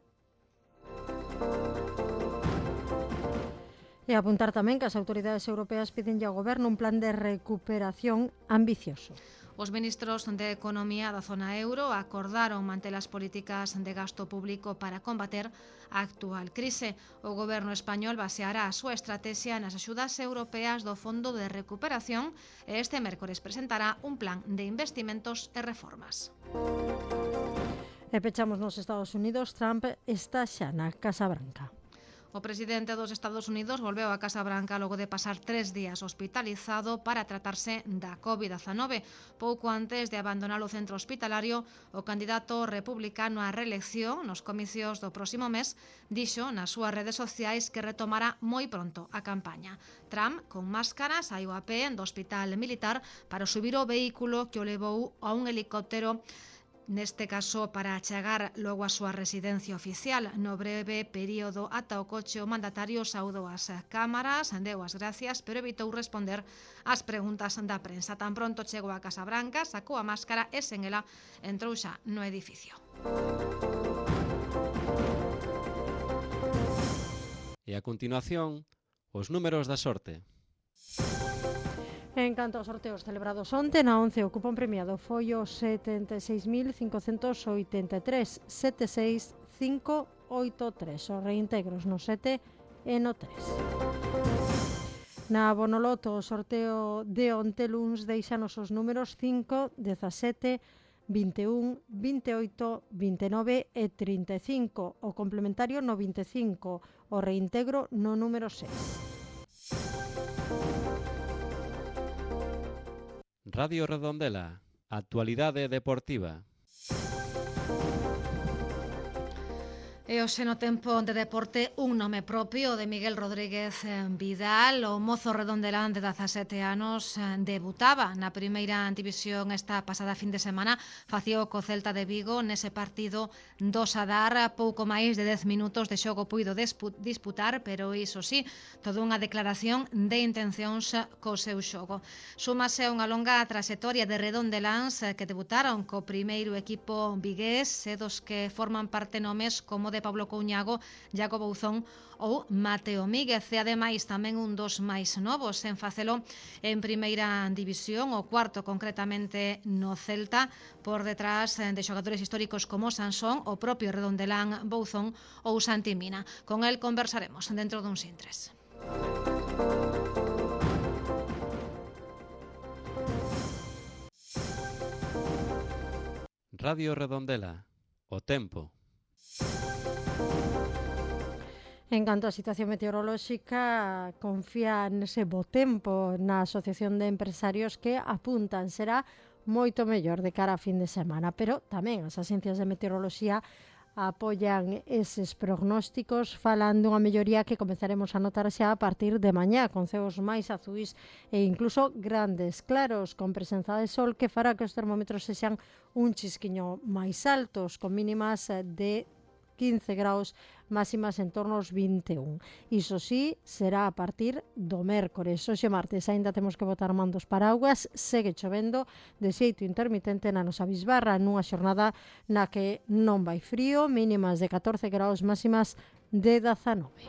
E apuntar tamén que as autoridades europeas piden ao Goberno un plan de recuperación ambicioso. Os ministros de Economía da zona euro acordaron manter as políticas de gasto público para combater a actual crise. O Goberno español baseará a súa estrategia nas axudas europeas do Fondo de Recuperación e este mércores presentará un plan de investimentos e reformas. E pechamos nos Estados Unidos. Trump está xa na Casa Branca. O presidente dos Estados Unidos volveu á Casa Branca logo de pasar tres días hospitalizado para tratarse da covid dezenove. Pouco antes de abandonar o centro hospitalario, o candidato republicano á reelección nos comicios do próximo mes dixo nas súas redes sociais que retomará moi pronto a campaña. Trump, con máscara, saiu a pé do hospital militar para subir o vehículo que o levou a un helicóptero, neste caso para chegar logo a súa residencia oficial. No breve período ata o coche, o mandatario saudou as cámaras, deu as gracias, pero evitou responder ás preguntas da prensa. Tan pronto chegou á Casa Branca, sacou a máscara e sen ela entrou xa no edificio. E a continuación, os números da sorte. En canto aos sorteos celebrados onte, na once o cupón premiado foi o setenta e seis mil cincocentos oitenta e tres, setenta e seis mil quinhentos e oitenta e tres, os reintegros no sete e no tres. Na Bonoloto, o sorteo de onte luns deixanos os números cinco, dezasete, vinte e un, vinte e oito, vinte e nove e trinta e cinco, o complementario no vinte e cinco, o reintegro no número seis. Radio Redondela, actualidade deportiva. E hoxe no tempo de deporte un nome propio de Miguel Rodríguez Vidal. O mozo redondelán de dezasete anos debutaba na primeira división esta pasada fin de semana. Facía o co Celta de Vigo nese partido do Sadar. Pouco máis de dez minutos de xogo puido disputar, pero iso sí, toda unha declaración de intencións co seu xogo. Súmase unha longa traxectoria de redondeláns que debutaron co primeiro equipo vigués e dos que forman parte nomes como de Pablo Couñago, Iago Bouzón ou Mateo Míguez, e ademais tamén un dos máis novos en facelo en primeira división, o cuarto concretamente no Celta, por detrás de xogadores históricos como Sansón, o propio redondelán Bouzón ou Santi Mina. Con el conversaremos dentro duns intres. Radio Redondela, o tempo. En canto á situación meteorolóxica, confía nese bo tempo na Asociación de Empresarios que apuntan será moito mellor de cara a fin de semana, pero tamén as axencias de meteoroloxía apoian eses prognósticos, falan dunha melloría que comezaremos a notar xa a partir de mañá, con ceos máis azuis e incluso grandes claros, con presenza de sol que fará que os termómetros sexan un chisquiño máis altos, con mínimas de quince graus, máximas en torno aos vinte e un. Iso sí, será a partir do mércores. Hoxe martes aínda temos que botar mandos paraugas, segue chovendo de xeito intermitente na nosa bisbarra, nunha xornada na que non vai frío, mínimas de catorce graus, máximas de dezanove.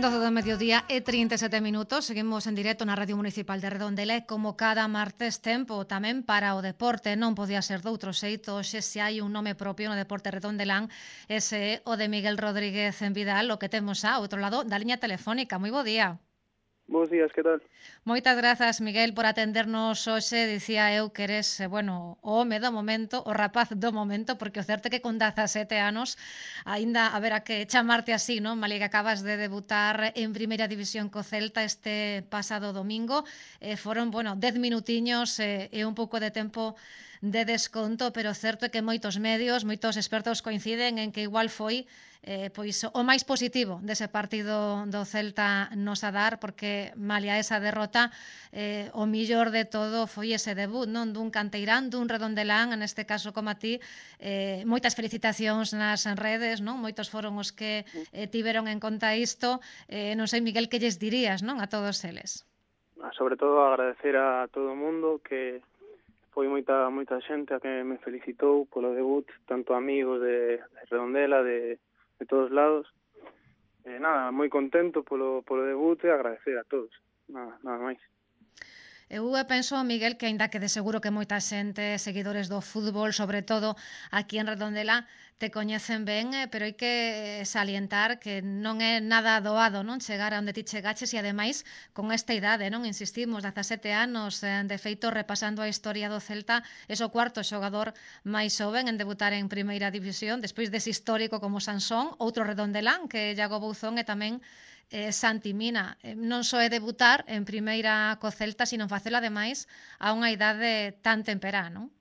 doce do mediodía e trinta e sete minutos. Seguimos en directo na Radio Municipal de Redondela e como cada martes tempo tamén para o deporte. Non podía ser doutro xeito. Hoxe se hai un nome propio no deporte redondelán, ese é o de Miguel Rodríguez en Vidal, o que temos a outro lado da liña telefónica. Moi bo día. Bos días, que tal? Moitas grazas, Miguel, por atendernos hoxe. Dicía eu que eres, bueno, o home do momento, o rapaz do momento, porque o certo é que con dezasete anos aínda haberá que chamarte así, non? Malia que acabas de debutar en Primeira División co Celta este pasado domingo. Eh, foron, bueno, dez minutiños eh, e un pouco de tempo de desconto, pero o certo é que moitos medios, moitos expertos coinciden en que igual foi eh, pois o máis positivo dese partido do Celta nos a dar, porque malia esa derrota eh, o millor de todo foi ese debut, non, dun canteirán, dun redondelán, en este caso como a ti. Eh, moitas felicitacións nas redes, non? Moitos foron os que eh, tiveron en conta isto. Eh, non sei, Miguel, que lles dirías, non, a todos eles? Sobre todo agradecer a todo o mundo, que foi moita moita xente a que me felicitou polo debut, tanto amigos de, de Redondela, de, de todos lados. Eh, nada, moi contento polo, polo debut e agradecer a todos, nada, nada máis. Eu penso, Miguel, que aínda que de seguro que moita xente, seguidores do fútbol, sobre todo aquí en Redondela, te coñecen ben, pero hai que salientar que non é nada doado, non, chegar a onde ti chegaches, e ademais con esta idade, non, insistimos, dezasete anos, de feito, repasando a historia do Celta, é o cuarto xogador máis xoven en debutar en Primeira División, despois dese histórico como Sansón, outro redondelán, que é Iago Bouzón, e tamén Eh, Santi Mina. Eh, non só é debutar en primeira co Celta, sino facelo ademais a unha idade tan temperá, non?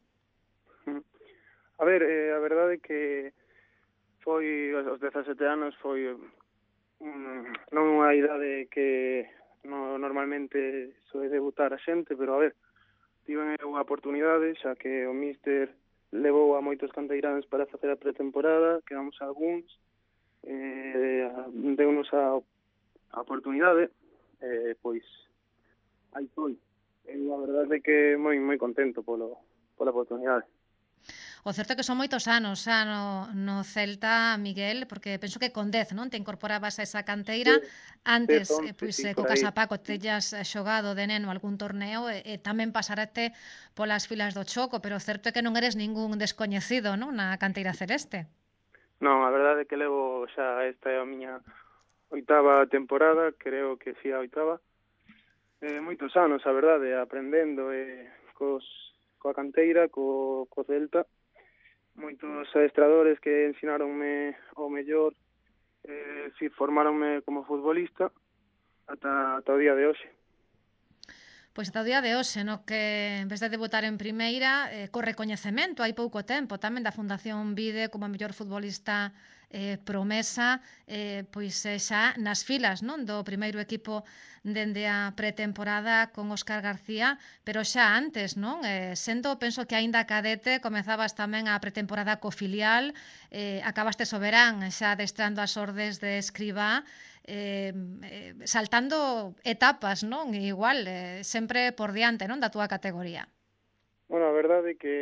A ver, eh, a verdade é que foi os dezasete anos foi um, non unha idade que no, normalmente soe debutar a xente, pero a ver, tiven unha oportunidade, xa que o míster levou a moitos canteiráns para facer a pretemporada, quedamos algúns, eh, deu-nos a a oportunidade, eh, pois aí foi. E a verdade é que moi moi contento polo pola oportunidade. O certo é que son moitos anos xa no, no Celta, Miguel, porque penso que con dez, non? Te incorporabas a esa canteira. Sí, antes, dez, once, eh, pois, sí, eh, co Casapaco tellas xogado de neno algún torneo e, e tamén pasarate polas filas do Choco, pero o certo é que non eres ningún descoñecido, non, na canteira celeste. Non, a verdade é que levo xa esta é a miña oitava temporada, creo que si a oitava, eh, moitos anos, a verdade, aprendendo eh, cos, coa canteira, co, co Celta, moitos adestradores que ensinaronme o mellor, eh, si formaronme como futbolista ata, ata o día de hoxe. Pois ata o día de hoxe, no que en vez de debutar en primeira, eh, co recoñecemento hai pouco tempo tamén da Fundación Vide como a mellor futbolista eh, promesa, eh, pois eh, xa nas filas, non, do primeiro equipo dende a pretemporada con Óscar García, pero xa antes, non, eh, sendo, penso que aínda cadete, comezabas tamén a pretemporada co filial, eh, acabaste o verán xa adestrando as ordes de Escribá, Eh, eh, saltando etapas, non? Igual, eh, sempre por diante, non, da túa categoría. Bueno, a verdade é que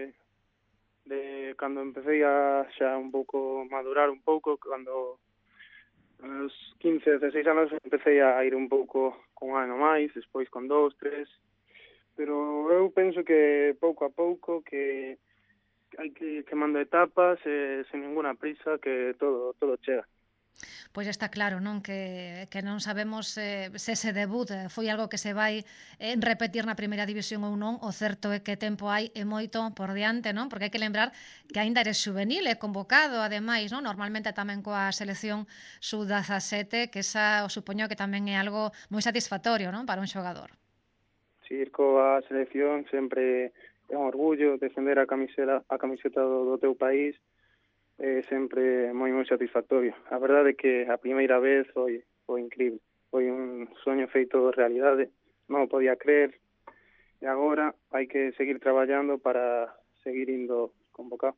de cando empecé a xa un pouco madurar un pouco, cando aos quince, dezasseis anos empecé a ir un pouco con un ano máis, despois con dous, tres, pero eu penso que pouco a pouco que hai que quemando etapas, eh, sen ninguna prisa, que todo todo chega. Pois está claro, non, que, que non sabemos eh, se ese debut foi algo que se vai eh, repetir na primeira división ou non. O certo é que tempo hai e moito por diante, non? Porque hai que lembrar que aínda eres juvenil e convocado, ademais, non? Normalmente tamén coa selección sub dezasete, que esa o supoño que tamén é algo moi satisfactorio, non, para un xogador. Si, ir coa selección sempre é un orgullo defender a camiseta a camiseta do, do teu país. É sempre moi moi satisfactorio. A verdade é que a primeira vez foi, foi incrível. Foi un soño feito realidade. Non o podía creer. E agora hai que seguir traballando para seguir indo convocado.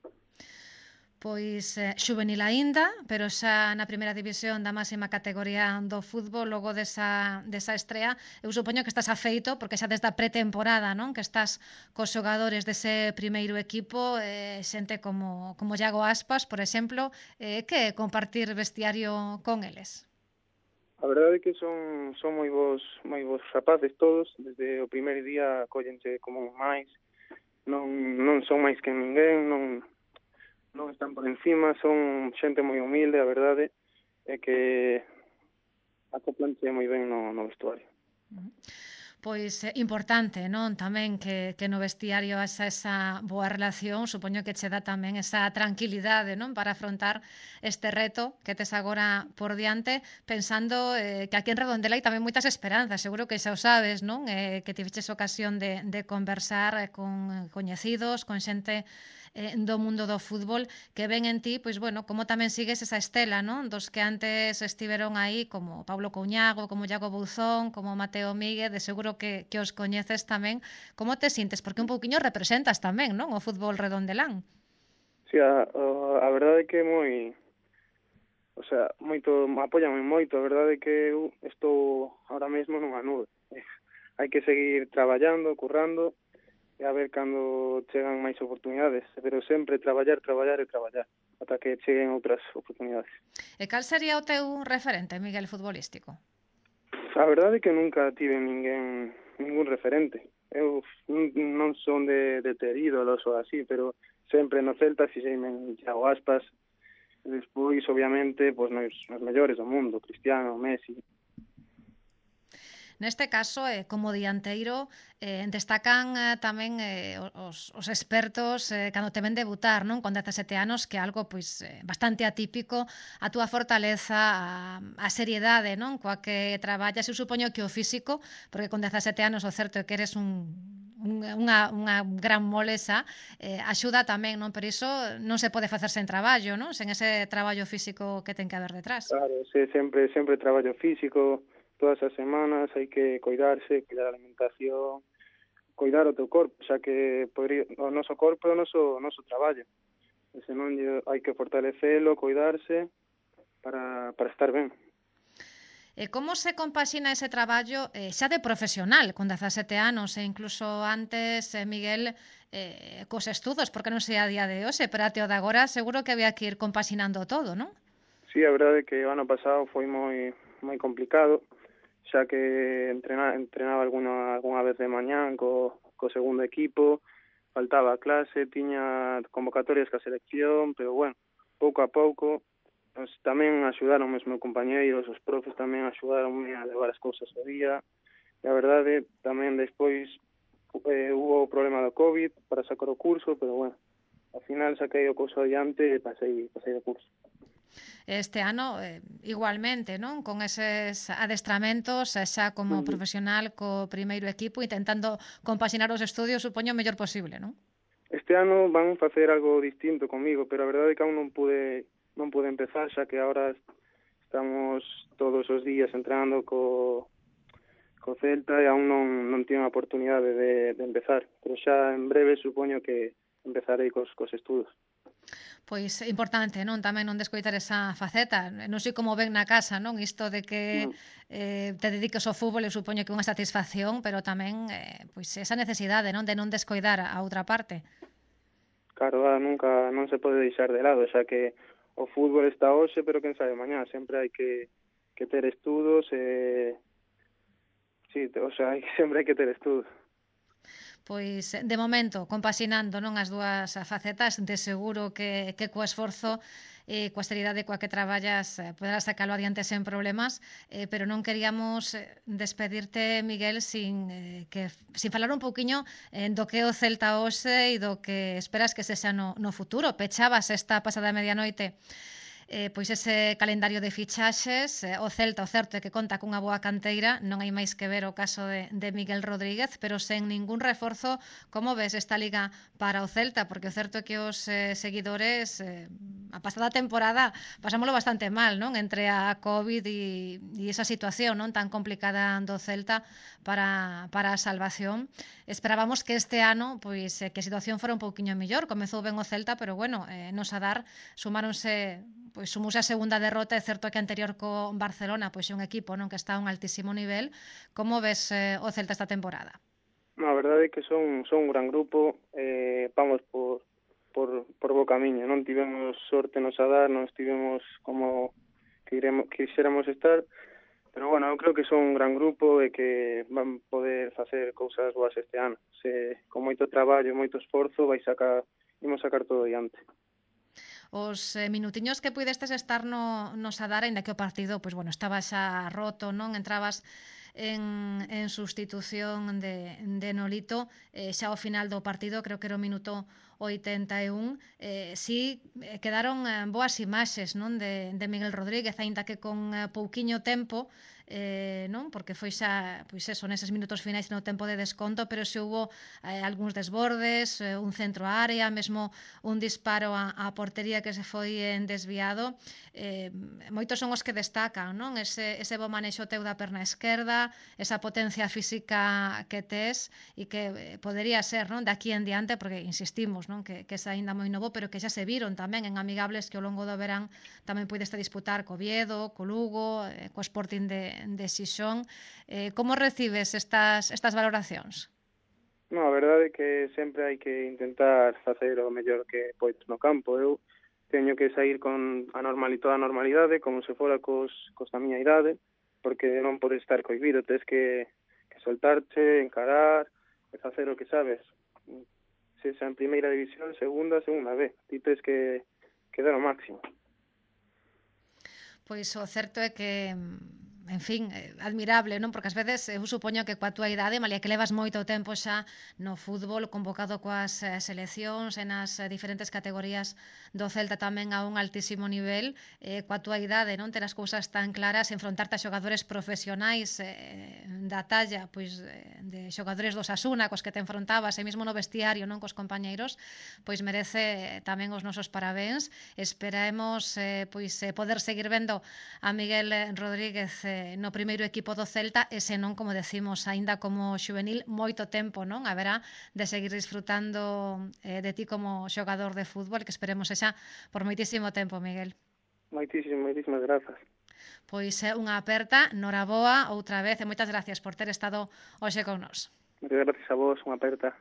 Pois eh, xuvenil aínda, pero xa na primeira división da máxima categoría do fútbol, logo desa, desa estrea, eu supoño que estás afeito, porque xa desde a pretemporada, non, que estás cos xogadores dese primeiro equipo, eh, xente como, como Iago Aspas, por exemplo, eh, que compartir vestiario con eles? A verdade é que son, son moi bons, moi bons rapaces todos, desde o primeiro día acóllense como máis, non, non son máis que ninguén, non, non están por encima, son xente moi humilde, a verdade é que acoplanse moi ben no, no vestuario. Pois é importante, non? Tamén que, que no vestiario haxa esa boa relación, supoño que che dá tamén esa tranquilidade, non? Para afrontar este reto que tes agora por diante, pensando eh, que aquí en Redondela hai tamén moitas esperanzas, seguro que xa o sabes, non? Eh, que tiveches ocasión de, de conversar eh, con coñecidos, con xente eh, do mundo do fútbol, que ven en ti, pois bueno, como tamén sigues esa estela, non? Dos que antes estiveron aí, como Pablo Couñago, como Iago Bouzón, como Mateo Míguez, de seguro que, que os coñeces tamén. Como te sintes? Porque un pouquiño representas tamén, non? O fútbol redondelán. Si, a, a verdade é que é moi... O sea, moito, apóyame moito, a verdade é que eu estou ahora mesmo nunha nube. Hai que seguir traballando, currando, e a ver cando chegan máis oportunidades, pero sempre traballar, traballar e traballar, ata que cheguen outras oportunidades. E cal sería o teu referente, Miguel, futbolístico? A verdade é que nunca tive ninguén, ningún referente. Eu non son de, de ter ídolos ou así, pero sempre no Celta fixeime en Thiago Aspas, e despois, obviamente, pois, nos, nos mellores do mundo, Cristiano, Messi. Neste caso, eh, como dianteiro, eh, destacan eh, tamén eh, os, os expertos eh, cando te ven debutar, non? Con dezasete anos, que é algo pois eh, bastante atípico, a túa fortaleza, a, a seriedade, non? Coa que traballas, eu supoño que o físico, porque con dezasete anos o certo é que eres un unha, unha gran molesa, eh, axuda tamén, non? Pero iso non se pode facer sen traballo, non? Sen ese traballo físico que ten que haber detrás. Claro, sí, sempre, sempre traballo físico, todas as semanas hai que cuidarse, cuidar a alimentación, cuidar o teu corpo, xa que podría, o noso corpo é o noso, o noso traballo. E senón hai que fortalecelo, cuidarse para, para estar ben. E como se compaxina ese traballo eh, xa de profesional, con dezasete anos, e incluso antes, eh, Miguel, eh, cos estudos, porque non sei a día de hoxe, pero até o de agora seguro que había que ir compaxinando todo, non? Sí, a verdade é que o ano pasado foi moi moi complicado, xa que entrenaba, entrenaba alguna, alguna vez de mañán co, co segundo equipo, faltaba clase, tiña convocatorias ca selección, pero bueno, pouco a pouco, pues, tamén axudaron os meus compañeiros, os profes tamén axudaronme a levar as cousas ao día, e a verdade, tamén despois eh, hubo o problema do COVID para sacar o curso, pero bueno, ao final saquei o curso adiante e pasei, pasei o curso. Este ano, eh, igualmente, non? Con eses adestramentos, xa como uh -huh. profesional co primeiro equipo, intentando compaxinar os estudios, supoño, o mellor posible, non? Este ano van facer algo distinto comigo, pero a verdade é que aún non pude, non pude empezar, xa que agora estamos todos os días entrenando co, co Celta e aún non, non tiene a oportunidade de, de empezar, pero xa en breve supoño que empezarei cos, cos estudos. Pois é importante, non? Tamén non descoitar esa faceta. Non sei como ven na casa, non? Isto de que eh, te dediques ao fútbol, eu supoño que é unha satisfacción, pero tamén eh, pois esa necesidade, non? De non descoidar a outra parte. Claro, nunca non se pode deixar de lado, xa que o fútbol está hoxe, pero quen sabe mañá. Sempre hai que, que ter estudos e... Sí, o sea, hai, sempre hai que ter estudos. Pois, de momento, compaxinando non as dúas facetas, de seguro que, que co esforzo e coa seriedade coa que traballas eh, poderás sacalo adiante sen problemas, eh, pero non queríamos despedirte, Miguel, sin, eh, que, sin falar un pouquiño eh, do que é o Celta hoxe e do que esperas que sexa no, no futuro. Pechabas esta pasada medianoite Eh, pois ese calendario de fichaxes, eh, o Celta, o certo é que conta cunha boa canteira, non hai máis que ver o caso de, de Miguel Rodríguez, pero sen ningún reforzo. Como ves esta liga para o Celta? Porque o certo é que os eh, seguidores eh, a pasada temporada pasámoslo bastante mal, non? Entre a COVID e, e esa situación non tan complicada do Celta para, para a salvación. Esperábamos que este ano pois eh, que a situación fora un pouquiño mellor. Comezou ben o Celta, pero bueno, eh, nos a dar sumáronse pois sumouse a segunda derrota, é certo que anterior co Barcelona, pois é un equipo non que está a un altísimo nivel. Como ves eh, o Celta esta temporada? No, a verdade é que son, son un gran grupo, eh, vamos por, por, por bo camiño, non tivemos sorte nos a dar, non estivemos como quiremos, quixéramos estar, pero bueno, eu creo que son un gran grupo e que van poder facer cousas boas este ano. Se con moito traballo e moito esforzo vai sacar, imos sacar todo diante. Os eh, minutiños que puidestes estar no, no Sadar, ainda que o partido, pois bueno, estaba xa roto, non? Entrabas en, en sustitución de, de Nolito, eh, xa ao final do partido, creo que era o minuto oitenta e un, eh, si eh, quedaron eh, boas imaxes, non? De, de Miguel Rodríguez, aínda que con eh, pouquiño tempo, eh, non? Porque foi xa, pois eso, neses minutos finais no tempo de desconto, pero se hubo eh, algúns desbordes, eh, un centro á área, mesmo un disparo á, á portería que se foi en desviado. Eh, moitos son os que destacan, non? Ese, ese bo manexo teu da perna esquerda, esa potencia física que tes e que eh, podería ser, non? De aquí en diante, porque insistimos, non? Que, que é aínda moi novo, pero que xa se viron tamén en amigables que ao longo do verán tamén puideste disputar co Oviedo, co Lugo, eh, co Sporting de, de Xixón. Eh, como recibes estas, estas valoracións? No, a verdade é que sempre hai que intentar facer o mellor que podes no campo. Eu teño que sair con a normal, toda a normalidade, como se fora cos, cos da miña idade, porque non podes estar cohibido, tens que, que soltarte, encarar, e facer o que sabes. Se xa en primeira división, segunda, segunda B. Ti tens que, que dar o máximo. Pois o certo é que, en fin, admirable, non? Porque ás veces eu supoño que coa túa idade, malia que levas moito tempo xa no fútbol, convocado coas seleccións e nas diferentes categorías do Celta tamén a un altísimo nivel, eh, coa túa idade, non? Ter as cousas tan claras, enfrontarte a xogadores profesionais eh, da talla, pois de xogadores do Osasuna cos que te enfrontabas, e mesmo no vestiario, non? Cos compañeiros, pois merece tamén os nosos parabéns. Esperemos eh, pois poder seguir vendo a Miguel Rodríguez eh, no primeiro equipo do Celta e senón, como decimos, aínda como xuvenil, moito tempo, non? Haberá de seguir disfrutando eh, de ti como xogador de fútbol, que esperemos xa por moitísimo tempo, Miguel. Moitísimo, moitísimas grazas. Pois é unha aperta, noraboa outra vez e moitas gracias por ter estado hoxe con nós. Moitas gracias a vos, unha aperta.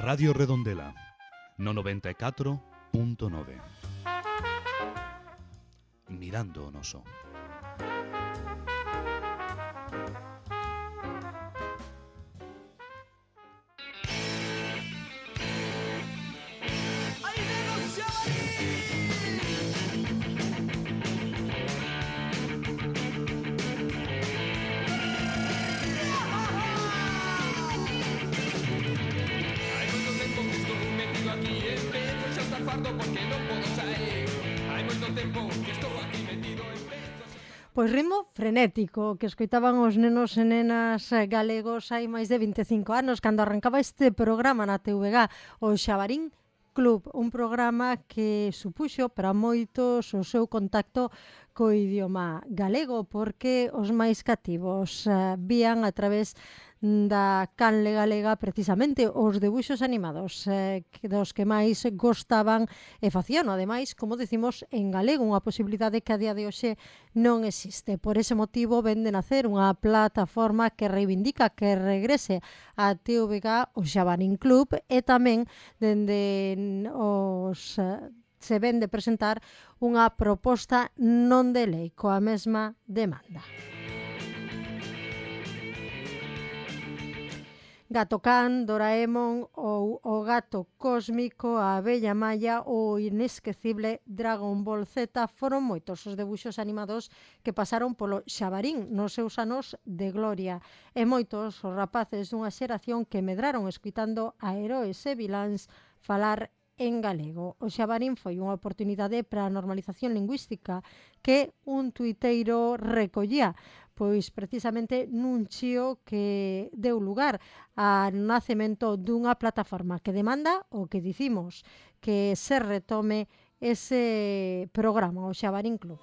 Radio Redondela, no noventa e catro punto nove. Mirando o noso. Pois ritmo frenético que escoitaban os nenos e nenas galegos hai máis de vinte e cinco anos cando arrancaba este programa na T V G, o Xabarín Club, un programa que supuxo para moitos o seu contacto co idioma galego porque os máis cativos uh, vían a través da canle galega precisamente os debuxos animados eh, dos que máis gostaban e facían, ademais, como decimos, en galego, unha posibilidade que a día de hoxe non existe. Por ese motivo ven de nacer unha plataforma que reivindica que regrese a T V G o Xabarín Club e tamén dende os se ven de presentar unha proposta non de lei coa mesma demanda. Gato Can, Doraemon ou O Gato Cósmico, A Abella Maya ou o inesquecible Dragon Ball Z foron moitos os debuxos animados que pasaron polo Xabarín nos seus anos de gloria e moitos os rapaces dunha xeración que medraron escuitando a heroes e viláns falar en galego. O Xabarín foi unha oportunidade para a normalización lingüística que un tuiteiro recollía pois precisamente nun chío que deu lugar ao nacemento dunha plataforma que demanda o que dicimos, que se retome ese programa, o Xabarín Club.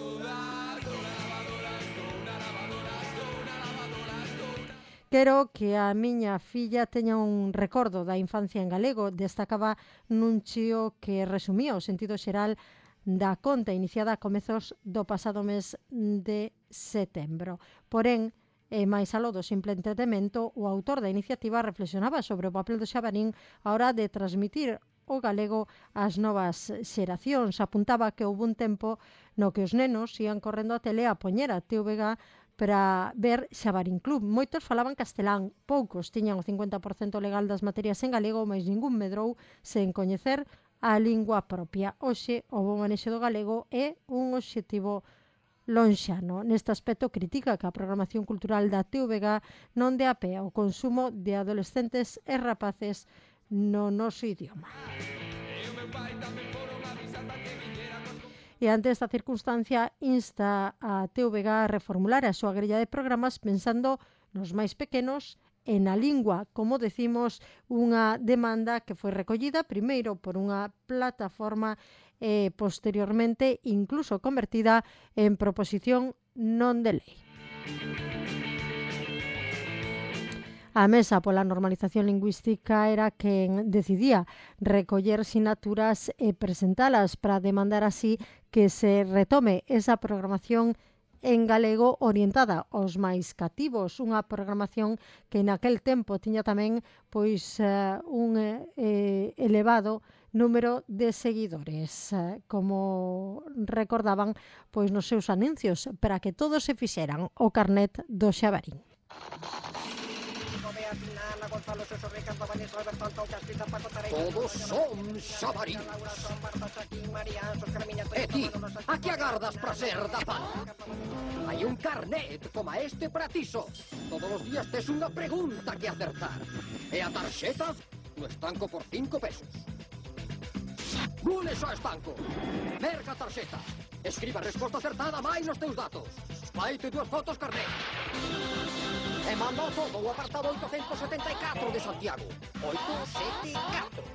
Quero que a miña filla teña un recordo da infancia en galego, destacaba nun chío que resumía o sentido xeral da conta iniciada a comezos do pasado mes de setembro. Porén, e máis aló do simple entretemento, o autor da iniciativa reflexionaba sobre o papel do Xabarín a hora de transmitir o galego ás novas xeracións. Apuntaba que houve un tempo no que os nenos ían correndo a tele a poñer a T V G para ver Xabarín Club. Moitos falaban castelán, poucos tiñan o cincuenta por cento legal das materias en galego, mas ningún medrou sen coñecer a lingua propia. Hoxe, o bo manexo do galego é un obxectivo lonxano. Neste aspecto, critica que a programación cultural da T V G non dé a pé ao consumo de adolescentes e rapaces no noso idioma. E ante esta circunstancia insta a T V G a reformular a súa grella de programas pensando nos máis pequenos e na lingua, como decimos, unha demanda que foi recollida primeiro por unha plataforma e posteriormente incluso convertida en proposición non de lei. A Mesa pola Normalización Lingüística era quen decidía recoller sinaturas e presentalas para demandar así que se retome esa programación en galego orientada aos máis cativos, unha programación que naquel tempo tiña tamén pois un eh, elevado número de seguidores, eh, como recordaban pois nos seus anuncios, para que todos se fixeran o carnet do Xabarín. Todos son xabaríns. E ti, a que agardas para ser da pan? Hai un carnet como este para ti só. Todos os días tes unha pregunta que acertar. E a tarxeta no estanco por cinco pesos. Gules ao estanco. Merca a tarxeta. Escriba a resposta acertada máis os teus datos. Faite dúas fotos carnet. E manda todo o apartado oitocentos setenta e catro de Santiago. oitocentos setenta e catro.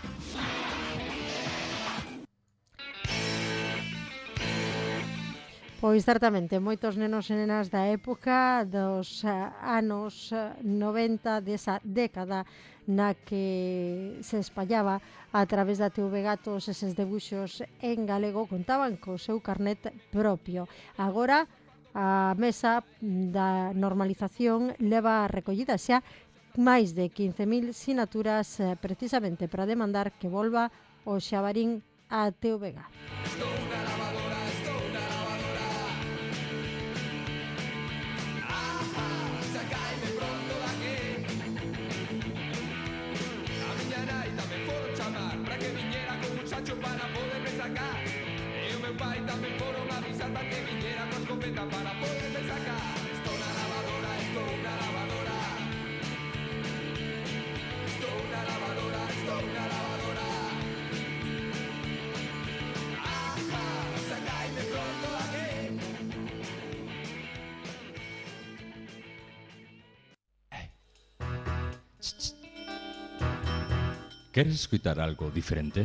Pois certamente, moitos nenos e nenas da época dos uh, anos noventa, desa década na que se espallaba a través da T V G todos eses debuxos en galego, contaban co seu carnet propio. Agora, a Mesa da Normalización leva recollida xa máis de quince mil sinaturas eh, precisamente para demandar que volva o Xabarín até o Vega. Para poderme sacar e o meu pai tamén foron a avisar para que viñera coa escopeta para poderme sacar. Estou na lavadora, estou na lavadora, estou na lavadora, estou na lavadora. Ajá, sacaime pronto aquí. ¿Queres escutar algo diferente?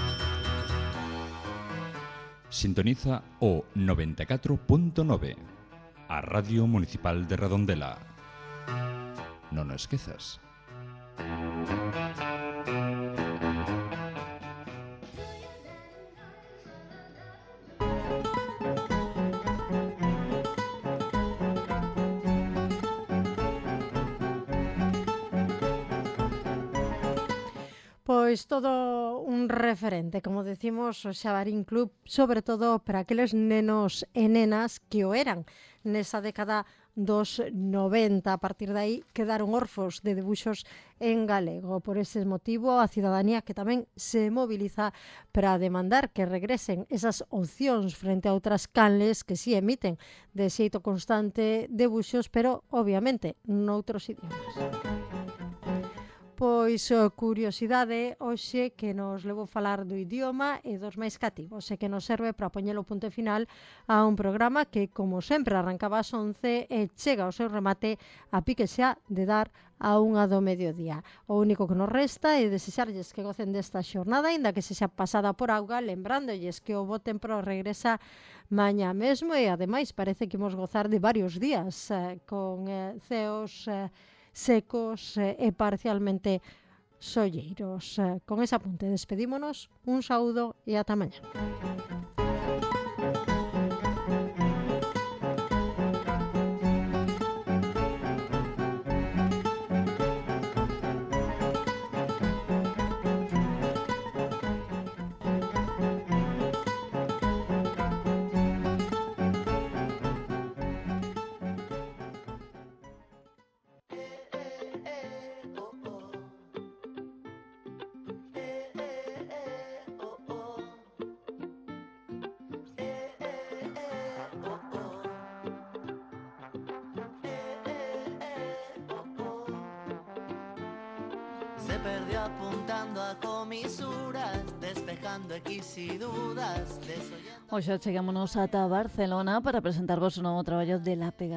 Sintoniza o noventa e catro punto nove, a Radio Municipal de Redondela. Non o esquezas. Pois todo un referente, como decimos, o Xabarín Club, sobre todo para aqueles nenos e nenas que o eran nesa década dos noventa. A partir de aí quedaron orfos de debuxos en galego. Por ese motivo, a cidadanía que tamén se moviliza para demandar que regresen esas opcións frente a outras canles que si emiten de xeito constante debuxos, pero obviamente noutros idiomas. Pois curiosidade hoxe que nos levou falar do idioma e dos máis cativos e que nos serve para poñelo punto final a un programa que, como sempre, arrancaba ás once e chega ao seu remate a pique xa de dar a unha do mediodía. O único que nos resta é desexarlles que gocen desta xornada, aínda que sexa pasada por auga, lembrándolles que o bo tempo regresa mañá mesmo e, ademais, parece que imos gozar de varios días eh, con eh, ceos eh, secos eh, e parcialmente solleiros. Eh, con ese apunte despedímonos, un saúdo e ata mañá. Se perdió apuntando a comisuras, despejando X y dudas. Hoxe chegámonos ata Barcelona para presentarvos o novo traballo de La Pega.